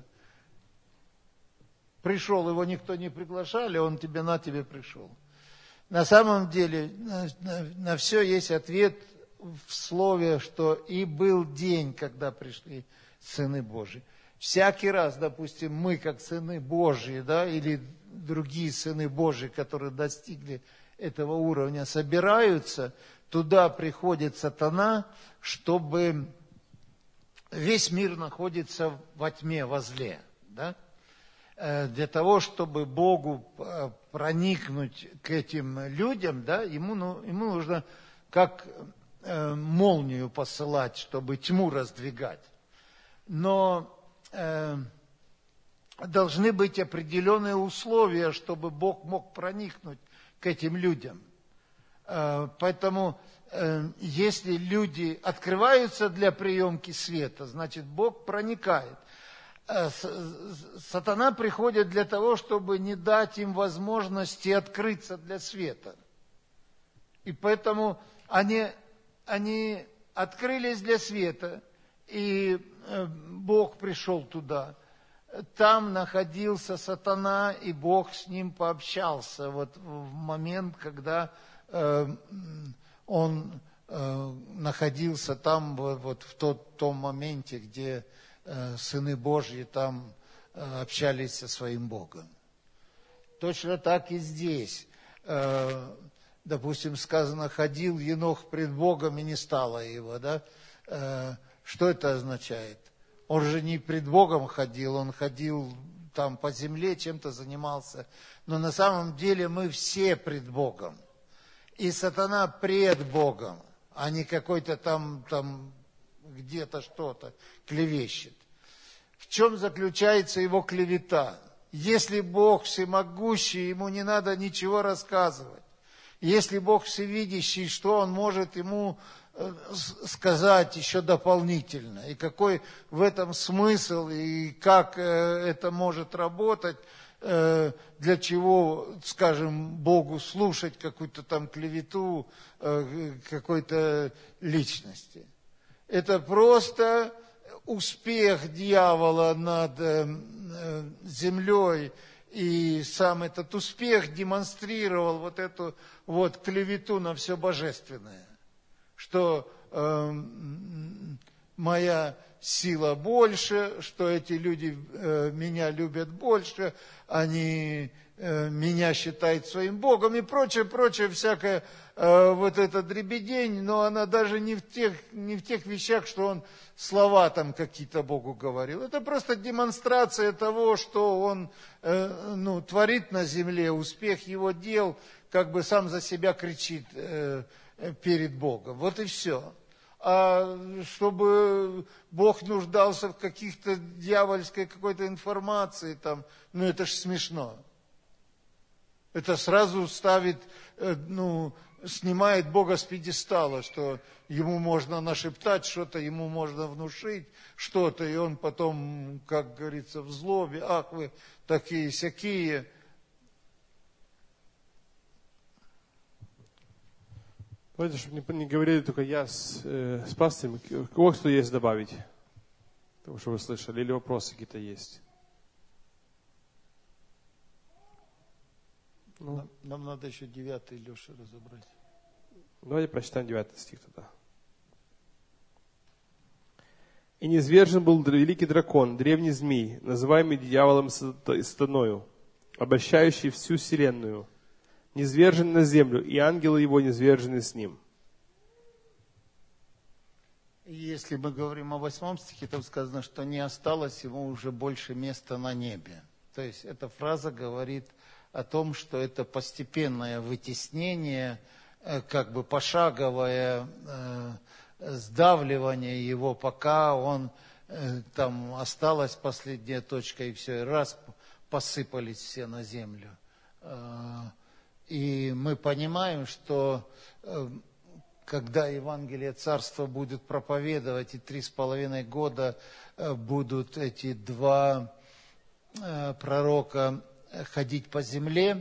Пришел, его никто не приглашали, он тебе на тебе пришел. На самом деле на, на, на все есть ответ в слове, что и был день, когда пришли сыны Божьи. Всякий раз, допустим, мы, как сыны Божьи, да, или другие сыны Божьи, которые достигли этого уровня, собираются, туда приходит сатана, чтобы весь мир находится во тьме, во зле, да? Для того, чтобы Богу проникнуть к этим людям, да, ему, ну, ему нужно как э, молнию посылать, чтобы тьму раздвигать. Но э, должны быть определенные условия, чтобы Бог мог проникнуть к этим людям. Э, поэтому, э, если люди открываются для приемки света, значит, Бог проникает. Сатана приходит для того, чтобы не дать им возможности открыться для света. И поэтому они, они открылись для света, и Бог пришел туда. Там находился сатана, и Бог с ним пообщался. Вот в момент, когда он находился там, вот в тот, том моменте, где сыны Божьи там общались со своим Богом. Точно так и здесь. Допустим, сказано, ходил Енох пред Богом, и не стало его. Да? Что это означает? Он же не пред Богом ходил, он ходил там по земле, чем-то занимался. Но на самом деле мы все пред Богом. И сатана пред Богом, а не какой-то там, там где-то что-то клевещет. В чем заключается его клевета? Если Бог всемогущий, ему не надо ничего рассказывать. Если Бог всевидящий, что Он может ему сказать еще дополнительно? И какой в этом смысл, и как это может работать, для чего, скажем, Богу слушать какую-то там клевету какой-то личности? Это просто успех дьявола над землей, и сам этот успех демонстрировал вот эту вот клевету на все божественное, что э, моя сила больше, что эти люди э, меня любят больше, они э, меня считают своим Богом и прочее, прочее, всякое э, вот эта дребедень, но она даже не в тех, не в тех вещах, что он слова там какие-то Богу говорил. Это просто демонстрация того, что он э, ну, творит на земле, успех его дел, как бы сам за себя кричит э, перед Богом. Вот и все. А чтобы Бог нуждался в каких-то дьявольской какой-то информации, там, ну это ж смешно. Это сразу ставит, ну, снимает Бога с пьедестала, что ему можно нашептать что-то, ему можно внушить что-то, и он потом, как говорится, в злобе, ах вы такие-сякие. Давайте, чтобы не, не говорили только я с, э, с пастырем, у кого кто есть добавить? Потому что вы слышали, или вопросы какие-то есть? Ну. Нам, нам надо еще девятый, Леша, разобрать. Давайте прочитаем девятый стих тогда. «И низвержен был великий дракон, древний змей, называемый дьяволом и сатаною, обольщающий всю вселенную, низвержен на землю, и ангелы его низвержены с ним». Если мы говорим о восьмом стихе, там сказано, что не осталось ему уже больше места на небе. То есть эта фраза говорит о том, что это постепенное вытеснение, как бы пошаговое э, сдавливание его, пока он э, там осталась последняя точка, и все, и раз посыпались все на землю. Э, и мы понимаем, что э, когда Евангелие Царства будет проповедовать, и три с половиной года будут эти два пророка ходить по земле,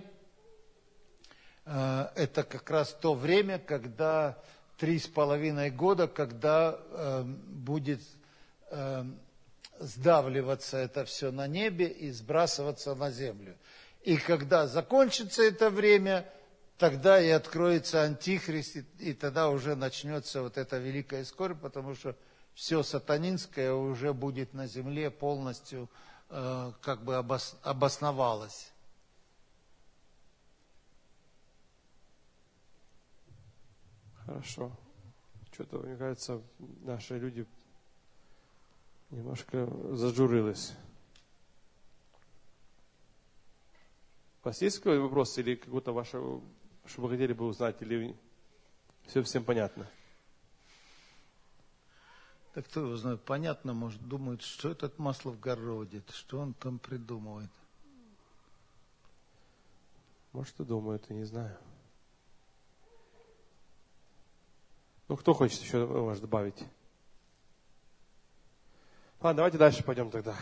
это как раз то время, когда три с половиной года, когда будет сдавливаться это все на небе и сбрасываться на землю. И когда закончится это время, тогда и откроется Антихрист, и, и тогда уже начнется вот эта великая скорбь, потому что все сатанинское уже будет на земле полностью э, как бы обос, обосновалось. Хорошо. Что-то, мне кажется, наши люди немножко зажурились. У вас есть какой-то вопрос или какой-то ваш, что вы хотели бы узнать, или все всем понятно? Да кто его знает, понятно, может, думают, что этот Маслов городит, что он там придумывает. Может, и думают, я не знаю. Ну, кто хочет еще, может, добавить? Ладно, давайте дальше пойдем тогда.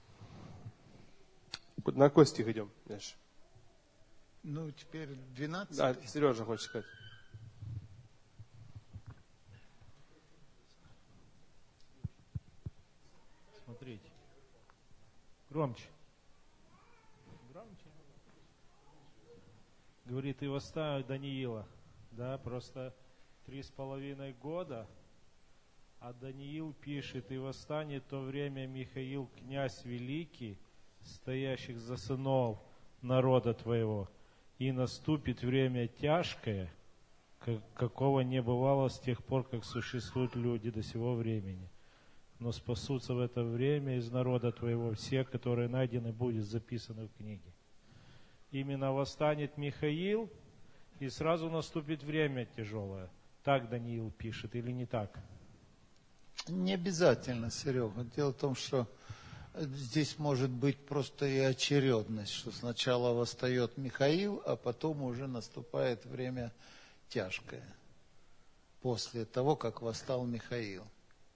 На какой стих идем дальше? Ну, теперь двенадцать. Да, Сережа хочет сказать. Смотрите. Громче. Громче. Говорит, и восставит Даниила. Да, просто три с половиной года. А Даниил пишет, и восстанет в то время Михаил, князь великий, стоящих за сынов народа твоего. И наступит время тяжкое, какого не бывало с тех пор, как существуют люди до сего времени. Но спасутся в это время из народа твоего все, которые найдены будут записаны в книге. Именно восстанет Михаил, и сразу наступит время тяжелое. Так Даниил пишет, или не так? Не обязательно, Серега. Дело в том, что здесь может быть просто и очередность, что сначала восстает Михаил, а потом уже наступает время тяжкое, после того, как восстал Михаил.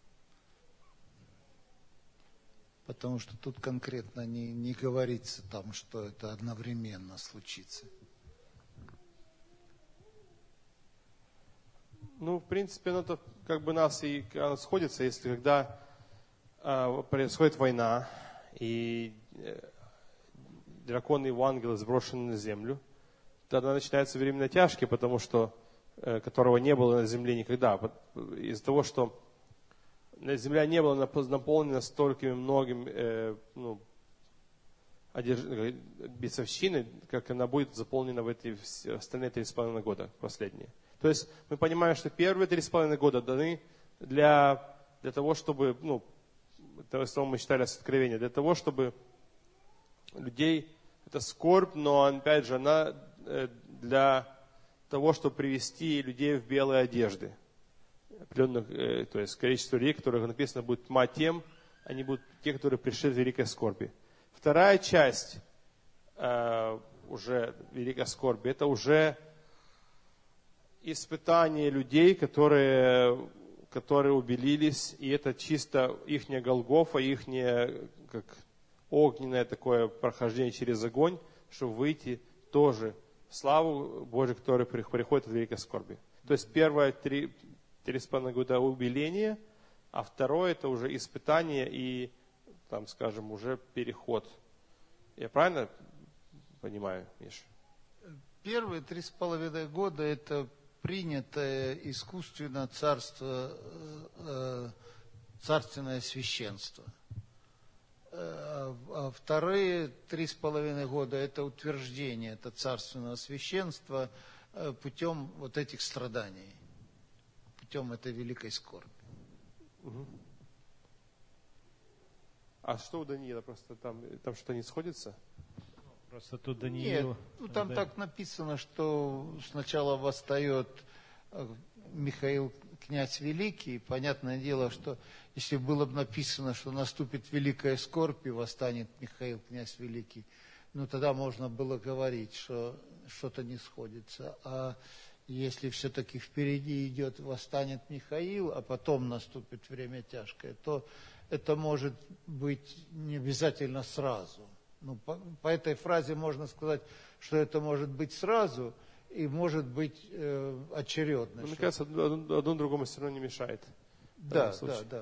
Потому что тут конкретно не, не говорится там, что это одновременно случится. Ну, в принципе, оно как бы нас и оно сходится, если когда э, происходит война, и э, драконы и ангелы сброшены на землю, тогда начинается временно тяжкий, потому что, э, которого не было на земле никогда. Из-за того, что земля не была наполнена столькими многими э, ну, одерж... бесовщиной, как она будет заполнена в эти остальные три с половиной года, последние. То есть мы понимаем, что первые три с половиной года даны для, для того, чтобы, ну, это мы читали с Откровения, для того, чтобы людей, это скорбь, но опять же она для того, чтобы привести людей в белые одежды. Определенных, то есть количество людей, которых написано будет тьма тем, они будут те, которые пришли в великой скорби. Вторая часть э, уже великой скорби, это уже испытание людей, которые, которые убелились, и это чисто ихняя Голгофа, ихнее как огненное такое прохождение через огонь, чтобы выйти тоже в славу Божию, которая приходит от великой скорби. То есть первое три, три с половиной года убеление, а второе это уже испытание и, там, скажем, уже переход. Я правильно понимаю, Миша? Первые три с половиной года это принятое искусственно царство, царственное священство. А вторые три с половиной года это утверждение, это царственного священства путем вот этих страданий, путем этой великой скорби. Угу. А что у Даниила? Просто там, там что-то не сходится? Просто тут Даниил... Нет, ну, там да. так написано, что сначала восстает Михаил, князь великий. Понятное дело, что если было бы написано, что наступит великая скорбь и восстанет Михаил, князь великий, ну тогда можно было говорить, что что-то не сходится. А если все-таки впереди идет, восстанет Михаил, а потом наступит время тяжкое, то это может быть не обязательно сразу. Ну, по, по этой фразе можно сказать, что это может быть сразу и может быть э, очередно. Но, мне кажется, одно, одно другому все равно не мешает. Да, да, да.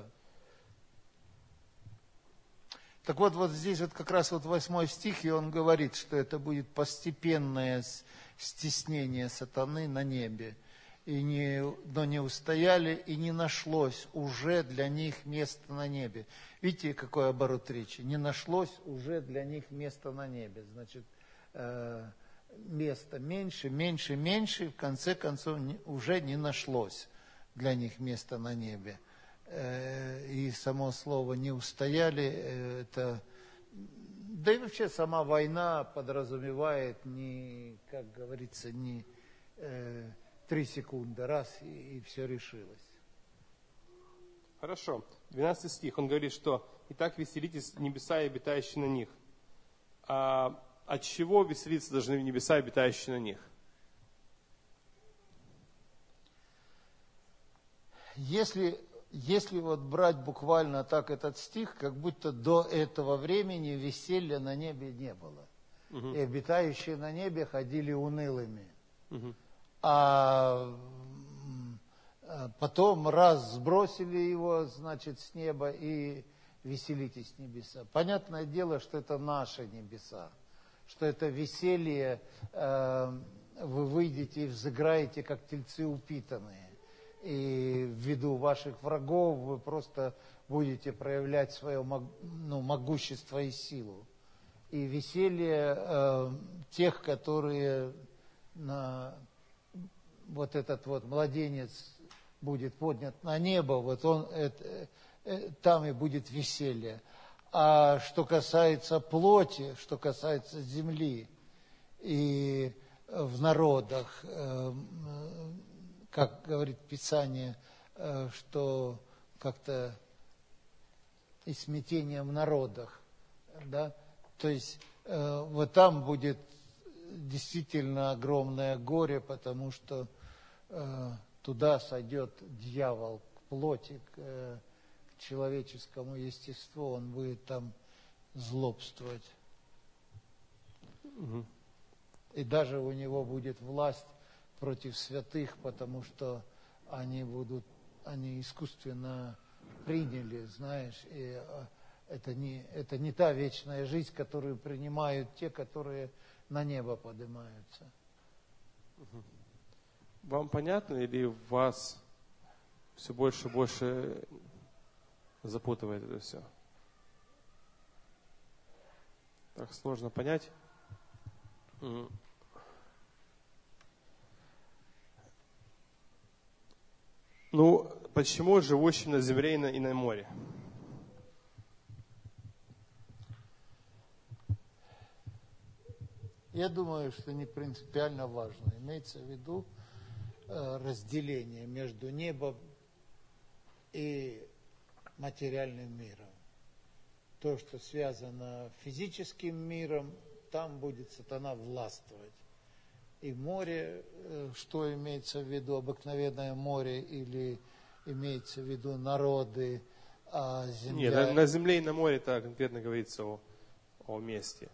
Так вот, вот здесь вот как раз вот восьмой стих, и он говорит, что это будет постепенное стеснение сатаны на небе. И не, но не устояли, и не нашлось уже для них места на небе. Видите, какой оборот речи? Не нашлось уже для них места на небе. Значит, э, места меньше, меньше, меньше, и в конце концов не, уже не нашлось для них места на небе. Э, и само слово «не устояли» э, это... Да и вообще сама война подразумевает не, как говорится, не... Э, Три секунды, раз, и, и все решилось. Хорошо. двенадцатый стих. Он говорит, что «Итак веселитесь небеса и обитающие на них». А от чего веселиться должны небеса и обитающие на них? Если, если вот брать буквально так этот стих, как будто до этого времени веселья на небе не было. Угу. И обитающие на небе ходили унылыми. Угу. А потом раз сбросили его, значит, с неба и веселитесь небеса. Понятное дело, что это наши небеса, что это веселье, э, вы выйдете и взыграете, как тельцы упитанные. И ввиду ваших врагов вы просто будете проявлять свое ну, могущество и силу. И веселье э, тех, которые на... вот этот вот младенец будет поднят на небо, вот он, это, э, там и будет веселье. А что касается плоти, что касается земли и в народах, э, как говорит Писание, э, что как-то и смятение в народах, да, то есть э, вот там будет действительно огромное горе, потому что э, туда сойдет дьявол к плоти, к, э, к человеческому естеству, он будет там злобствовать. Угу. И даже у него будет власть против святых, потому что они будут, они искусственно приняли, знаешь, и э, это не, это не та вечная жизнь, которую принимают те, которые на небо поднимаются. Вам понятно или вас все больше и больше запутывает это все? Так сложно понять. Ну, почему живущим на земле и на, и на море? Я думаю, что не принципиально важно. Имеется в виду э, разделение между небом и материальным миром. То, что связано с физическим миром, там будет сатана властвовать. И море, э, что имеется в виду, обыкновенное море или имеется в виду народы, а земля... Нет, на, на земле и на море это конкретно говорится о, о месте.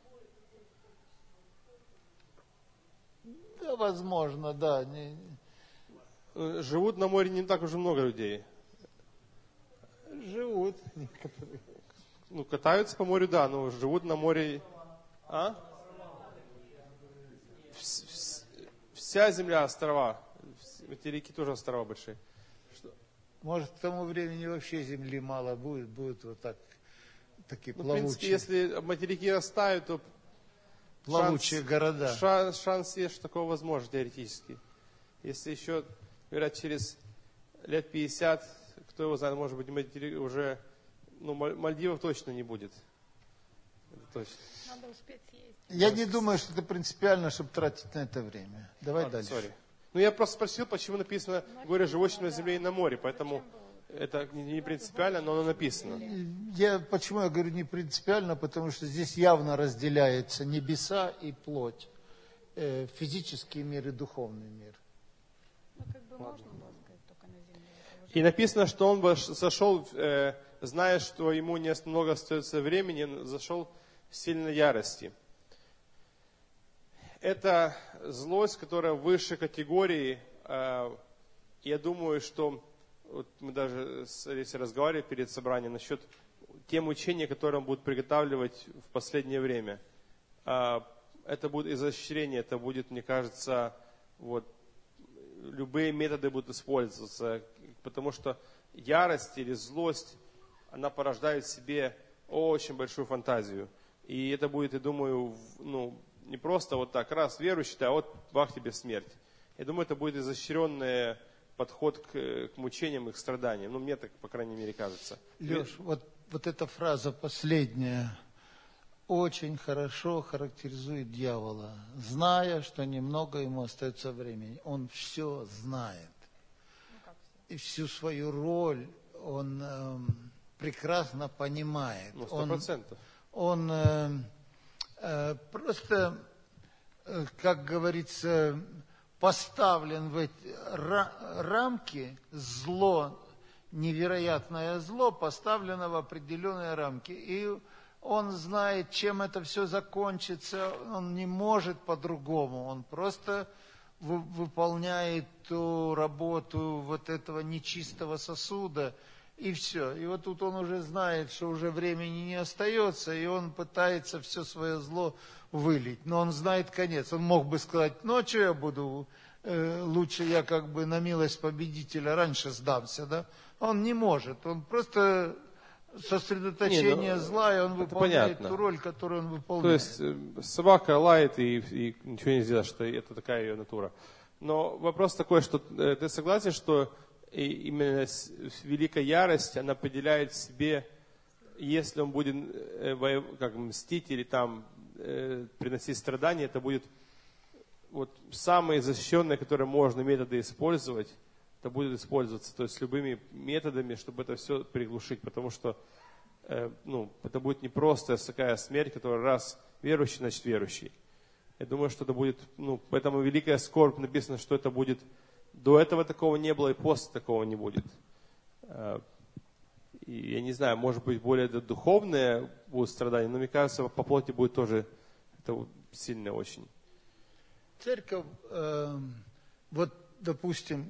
Да, возможно, да. Не... Живут на море не так уж и много людей. Живут некоторые. Ну, катаются по морю, да, но живут на море... А? Вся земля острова. Материки тоже острова большие. Что? Может, к тому времени вообще земли мало будет, будут вот так, такие ну, плавучие. В принципе, если материки растают, то плавучие шанс, города. Шанс, шанс есть, что такое возможно теоретически. Если еще, говорят, через лет пятьдесят, кто его знает, может быть, материк уже, ну, Мальдивов точно не будет. Это точно. Надо успеть съесть. Я не думаю, что это принципиально, чтобы тратить на это время. Давай а, дальше. Sorry. Ну, я просто спросил, почему написано «горе живущим на земле и на море», поэтому это не принципиально, но оно написано. Я, почему я говорю не принципиально, потому что здесь явно разделяется небеса и плоть, э, физический мир и духовный мир. бы можно было сказать только на земле. Это уже И написано, что он вош- зашел, э, зная, что ему не много остается времени, он зашел в сильной ярости. Это злость, которая выше категории. Э, я думаю, что вот мы даже с Алисой разговаривали перед собранием насчет тем учения, которые он будет приготавливать в последнее время. Э, это будет изощрение, это будет, мне кажется, вот, любые методы будут использоваться, потому что ярость или злость, она порождает в себе очень большую фантазию. И это будет, я думаю, в- ну, не просто вот так, раз верующий, а вот бах тебе смерть. Я думаю, это будет изощренный подход к, к мучениям и к страданиям. Ну, мне так, по крайней мере, кажется. Леш, вот, вот эта фраза последняя очень хорошо характеризует дьявола. Зная, что немного ему остается времени, он все знает. И всю свою роль он эм, прекрасно понимает. Ну, сто Он, процентов. он э, э, просто, э, как говорится, поставлен в эти ра- рамки, зло, невероятное зло, поставлено в определенные рамки. И он знает, чем это все закончится, он не может по-другому, он просто вы- выполняет ту работу вот этого нечистого сосуда, и все. И вот тут он уже знает, что уже времени не остается, и он пытается все свое зло вылить. Но он знает конец. Он мог бы сказать, ну а что я буду, э, лучше я как бы на милость победителя раньше сдамся, да? Он не может, он просто сосредоточение Не, ну, зла, и он это выполняет понятно. ту роль, которую он выполняет. То есть э, собака лает и, и ничего не сделаешь, что это такая ее натура. Но вопрос такой, что э, ты согласен, что и именно с- великая ярость, она определяет в себе, если он будет э, воев- как мстить или там э, приносить страдания, это будет вот самые защищенные, которые можно методы использовать, это будет использоваться, то есть любыми методами, чтобы это все приглушить, потому что э, ну, это будет не просто такая смерть, которая раз верующий, значит верующий. Я думаю, что это будет, ну, поэтому великая скорбь, написано, что это будет, до этого такого не было и после такого не будет. Э, И я не знаю, может быть, более духовные будут страдания, но мне кажется, по плоти будет тоже это сильно очень. Церковь, э, вот, допустим,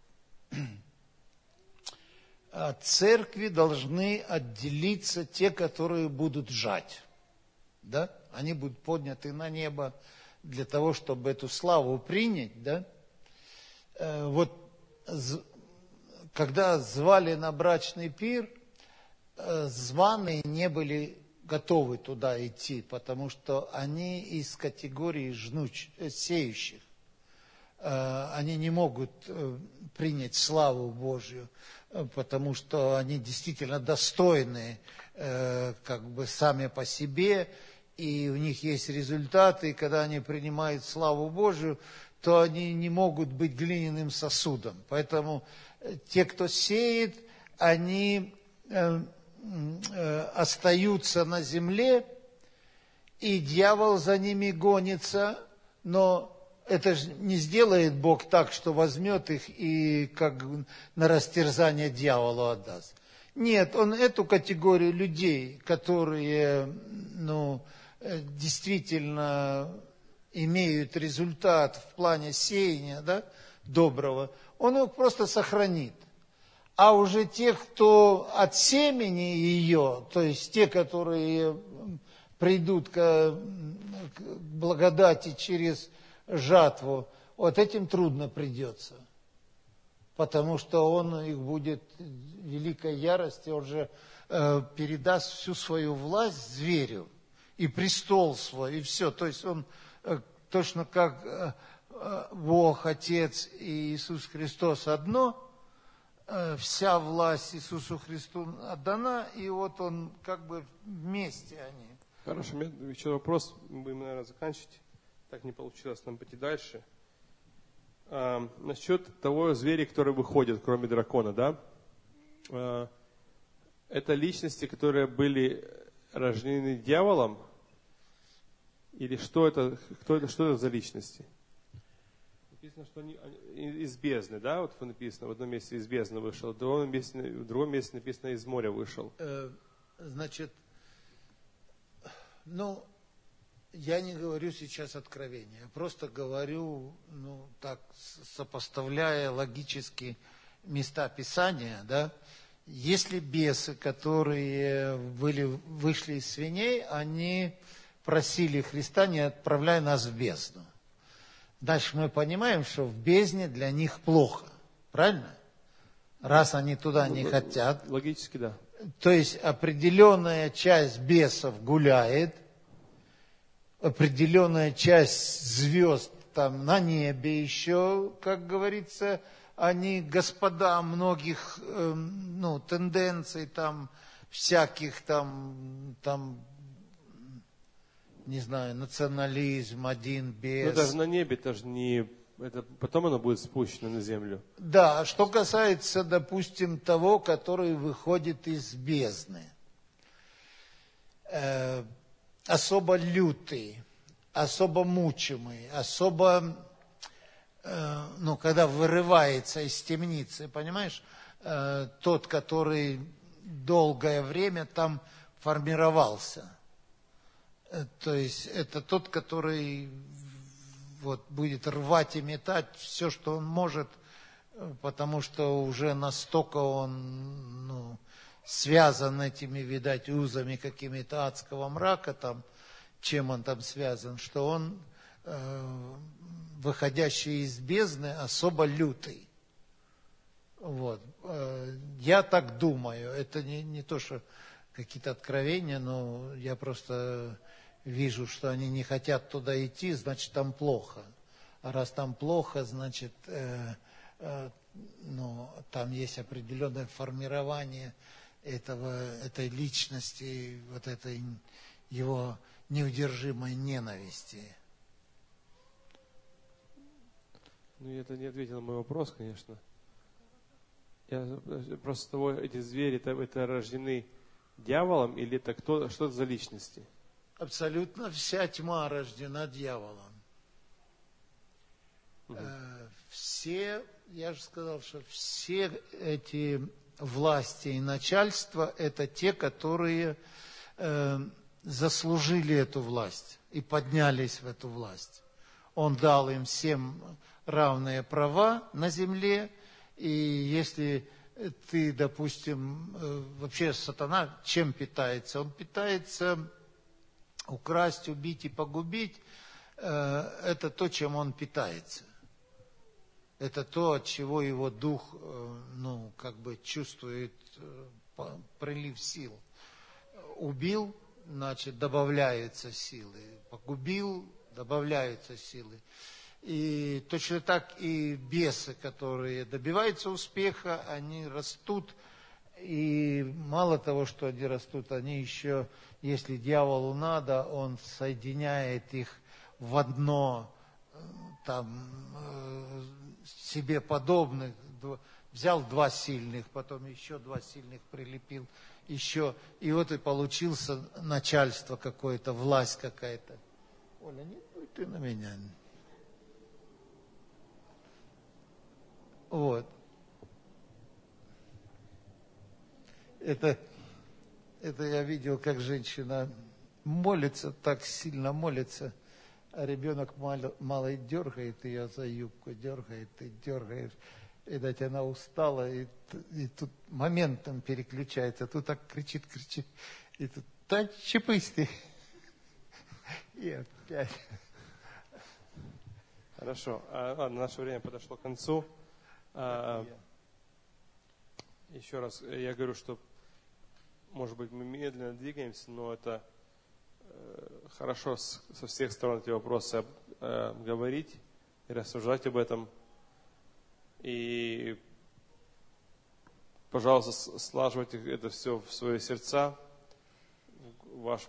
от церкви должны отделиться те, которые будут жать. Да? Они будут подняты на небо для того, чтобы эту славу принять. Да? Э, вот з- когда звали на брачный пир, э, званые не были готовы туда идти, потому что они из категории жнуч, э, сеющих. Э, Они не могут э, принять славу Божью, э, потому что они действительно достойны э, как бы сами по себе, и у них есть результаты, и когда они принимают славу Божью, то они не могут быть глиняным сосудом. Поэтому э, те, кто сеет, они э, м, э, остаются на земле, и дьявол за ними гонится, но это же не сделает Бог так, что возьмет их и как на растерзание дьяволу отдаст. Нет, он эту категорию людей, которые ну, э, действительно имеют результат в плане сеяния, да, доброго, он их просто сохранит. А уже тех, кто от семени ее, то есть те, которые придут к, к благодати через жатву, вот этим трудно придется. Потому что он их будет великой ярости, он же э, передаст всю свою власть зверю и престол свой, и все. То есть он э, точно как э, э, Бог, Отец и Иисус Христос одно, э, вся власть Иисусу Христу отдана, и вот он как бы вместе они. Хорошо, у меня еще вопрос, мы будем, наверное, заканчивать. Так не получилось нам пойти дальше. А, насчет того зверя, который выходит, кроме дракона, да? А, это личности, которые были рождены дьяволом? Или что это, кто это, что это за личности? Написано, что они из бездны, да? Вот написано, в одном месте из бездны вышел, в другом месте, в другом месте написано из моря вышел. Значит, ну, я не говорю сейчас откровения, я просто говорю, ну, так, сопоставляя логически места Писания, да, если бесы, которые были, вышли из свиней, они просили Христа, не отправляй нас в бездну. Дальше мы понимаем, что в бездне для них плохо, правильно? Раз они туда не хотят. Логически, да. То есть определенная часть бесов гуляет, определенная часть звезд там на небе еще, как говорится, они господа многих э, ну, тенденций, там, всяких там, там, не знаю, национализм, один бес. Ну, даже на небе, это же не... Это потом оно будет спущено на землю. Да, а что касается, допустим, того, который выходит из бездны. Э, особо лютый, особо мучимый, особо, э, ну, когда вырывается из темницы, понимаешь, э, тот, который долгое время там формировался. Э, то есть это тот, который вот, будет рвать и метать все, что он может, потому что уже настолько он, ну, связан этими, видать, узами какими-то адского мрака, там, чем он там связан, что он, э, выходящий из бездны, особо лютый. Вот. Я так думаю. Это не, не то, что какие-то откровения, но я просто вижу, что они не хотят туда идти, значит, там плохо. А раз там плохо, значит, э, э, ну, там есть определенное формирование этого, этой личности, вот этой его неудержимой ненависти. Ну, это не ответил на мой вопрос, конечно. Я просто того, эти звери, это, это рождены дьяволом или это кто, что это за личности? Абсолютно вся тьма рождена дьяволом. Угу. Все, я же сказал, что все эти власти и начальства, это те, которые э, заслужили эту власть и поднялись в эту власть. Он дал им всем равные права на земле, и если ты, допустим, э, вообще сатана чем питается? Он питается украсть, убить и погубить, э, это то, чем он питается. Это то, от чего его дух, э, ну, как бы чувствует э, прилив сил. Убил, значит, добавляются силы. Погубил, добавляются силы. И точно так и бесы, которые добиваются успеха, они растут. И мало того, что они растут, они еще, если дьяволу надо, он соединяет их в одно, там, себе подобных. Взял два сильных, потом еще два сильных прилепил, еще. И вот и получился начальство какое-то, власть какая-то. Оля, не дуй ты на меня. Вот. Это, это я видел, как женщина молится, так сильно молится, а ребенок мало, малый дергает ее за юбку, дергает и дергает. Видать, она устала, и, и тут моментом переключается. Тут так кричит, кричит. И тут, да чепысь ты. И опять. Хорошо. А, ладно, наше время подошло к концу. А, еще раз, я говорю, что, может быть, мы медленно двигаемся, но это э, хорошо с, со всех сторон эти вопросы э, говорить и рассуждать об этом. И, пожалуйста, слаживайте это все в свои сердца, ваш,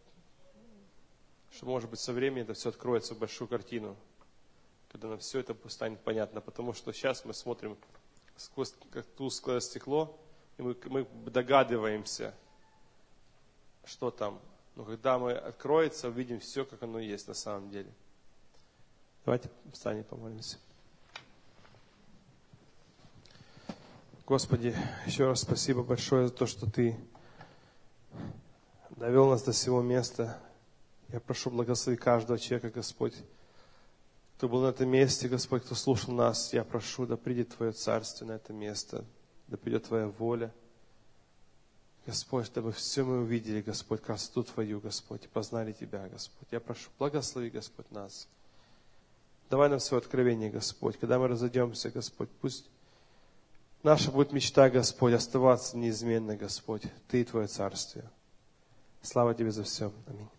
что, может быть, со временем это все откроется в большую картину, когда нам все это станет понятно. Потому что сейчас мы смотрим сквозь как тусклое стекло, и мы, мы догадываемся, что там. Но когда мы откроется, увидим все, как оно есть на самом деле. Давайте встанем, помолимся. Господи, еще раз спасибо большое за то, что Ты довел нас до сего места. Я прошу, благослови каждого человека, Господь, кто был на этом месте, Господь, кто слушал нас. Я прошу, да придет Твое Царствие на это место, да придет Твоя воля. Господь, чтобы все мы увидели, Господь, красоту Твою, Господь, и познали Тебя, Господь. Я прошу, благослови, Господь, нас. Давай нам свое откровение, Господь. Когда мы разойдемся, Господь, пусть наша будет мечта, Господь, оставаться неизменной, Господь. Ты и Твое Царствие. Слава Тебе за все. Аминь.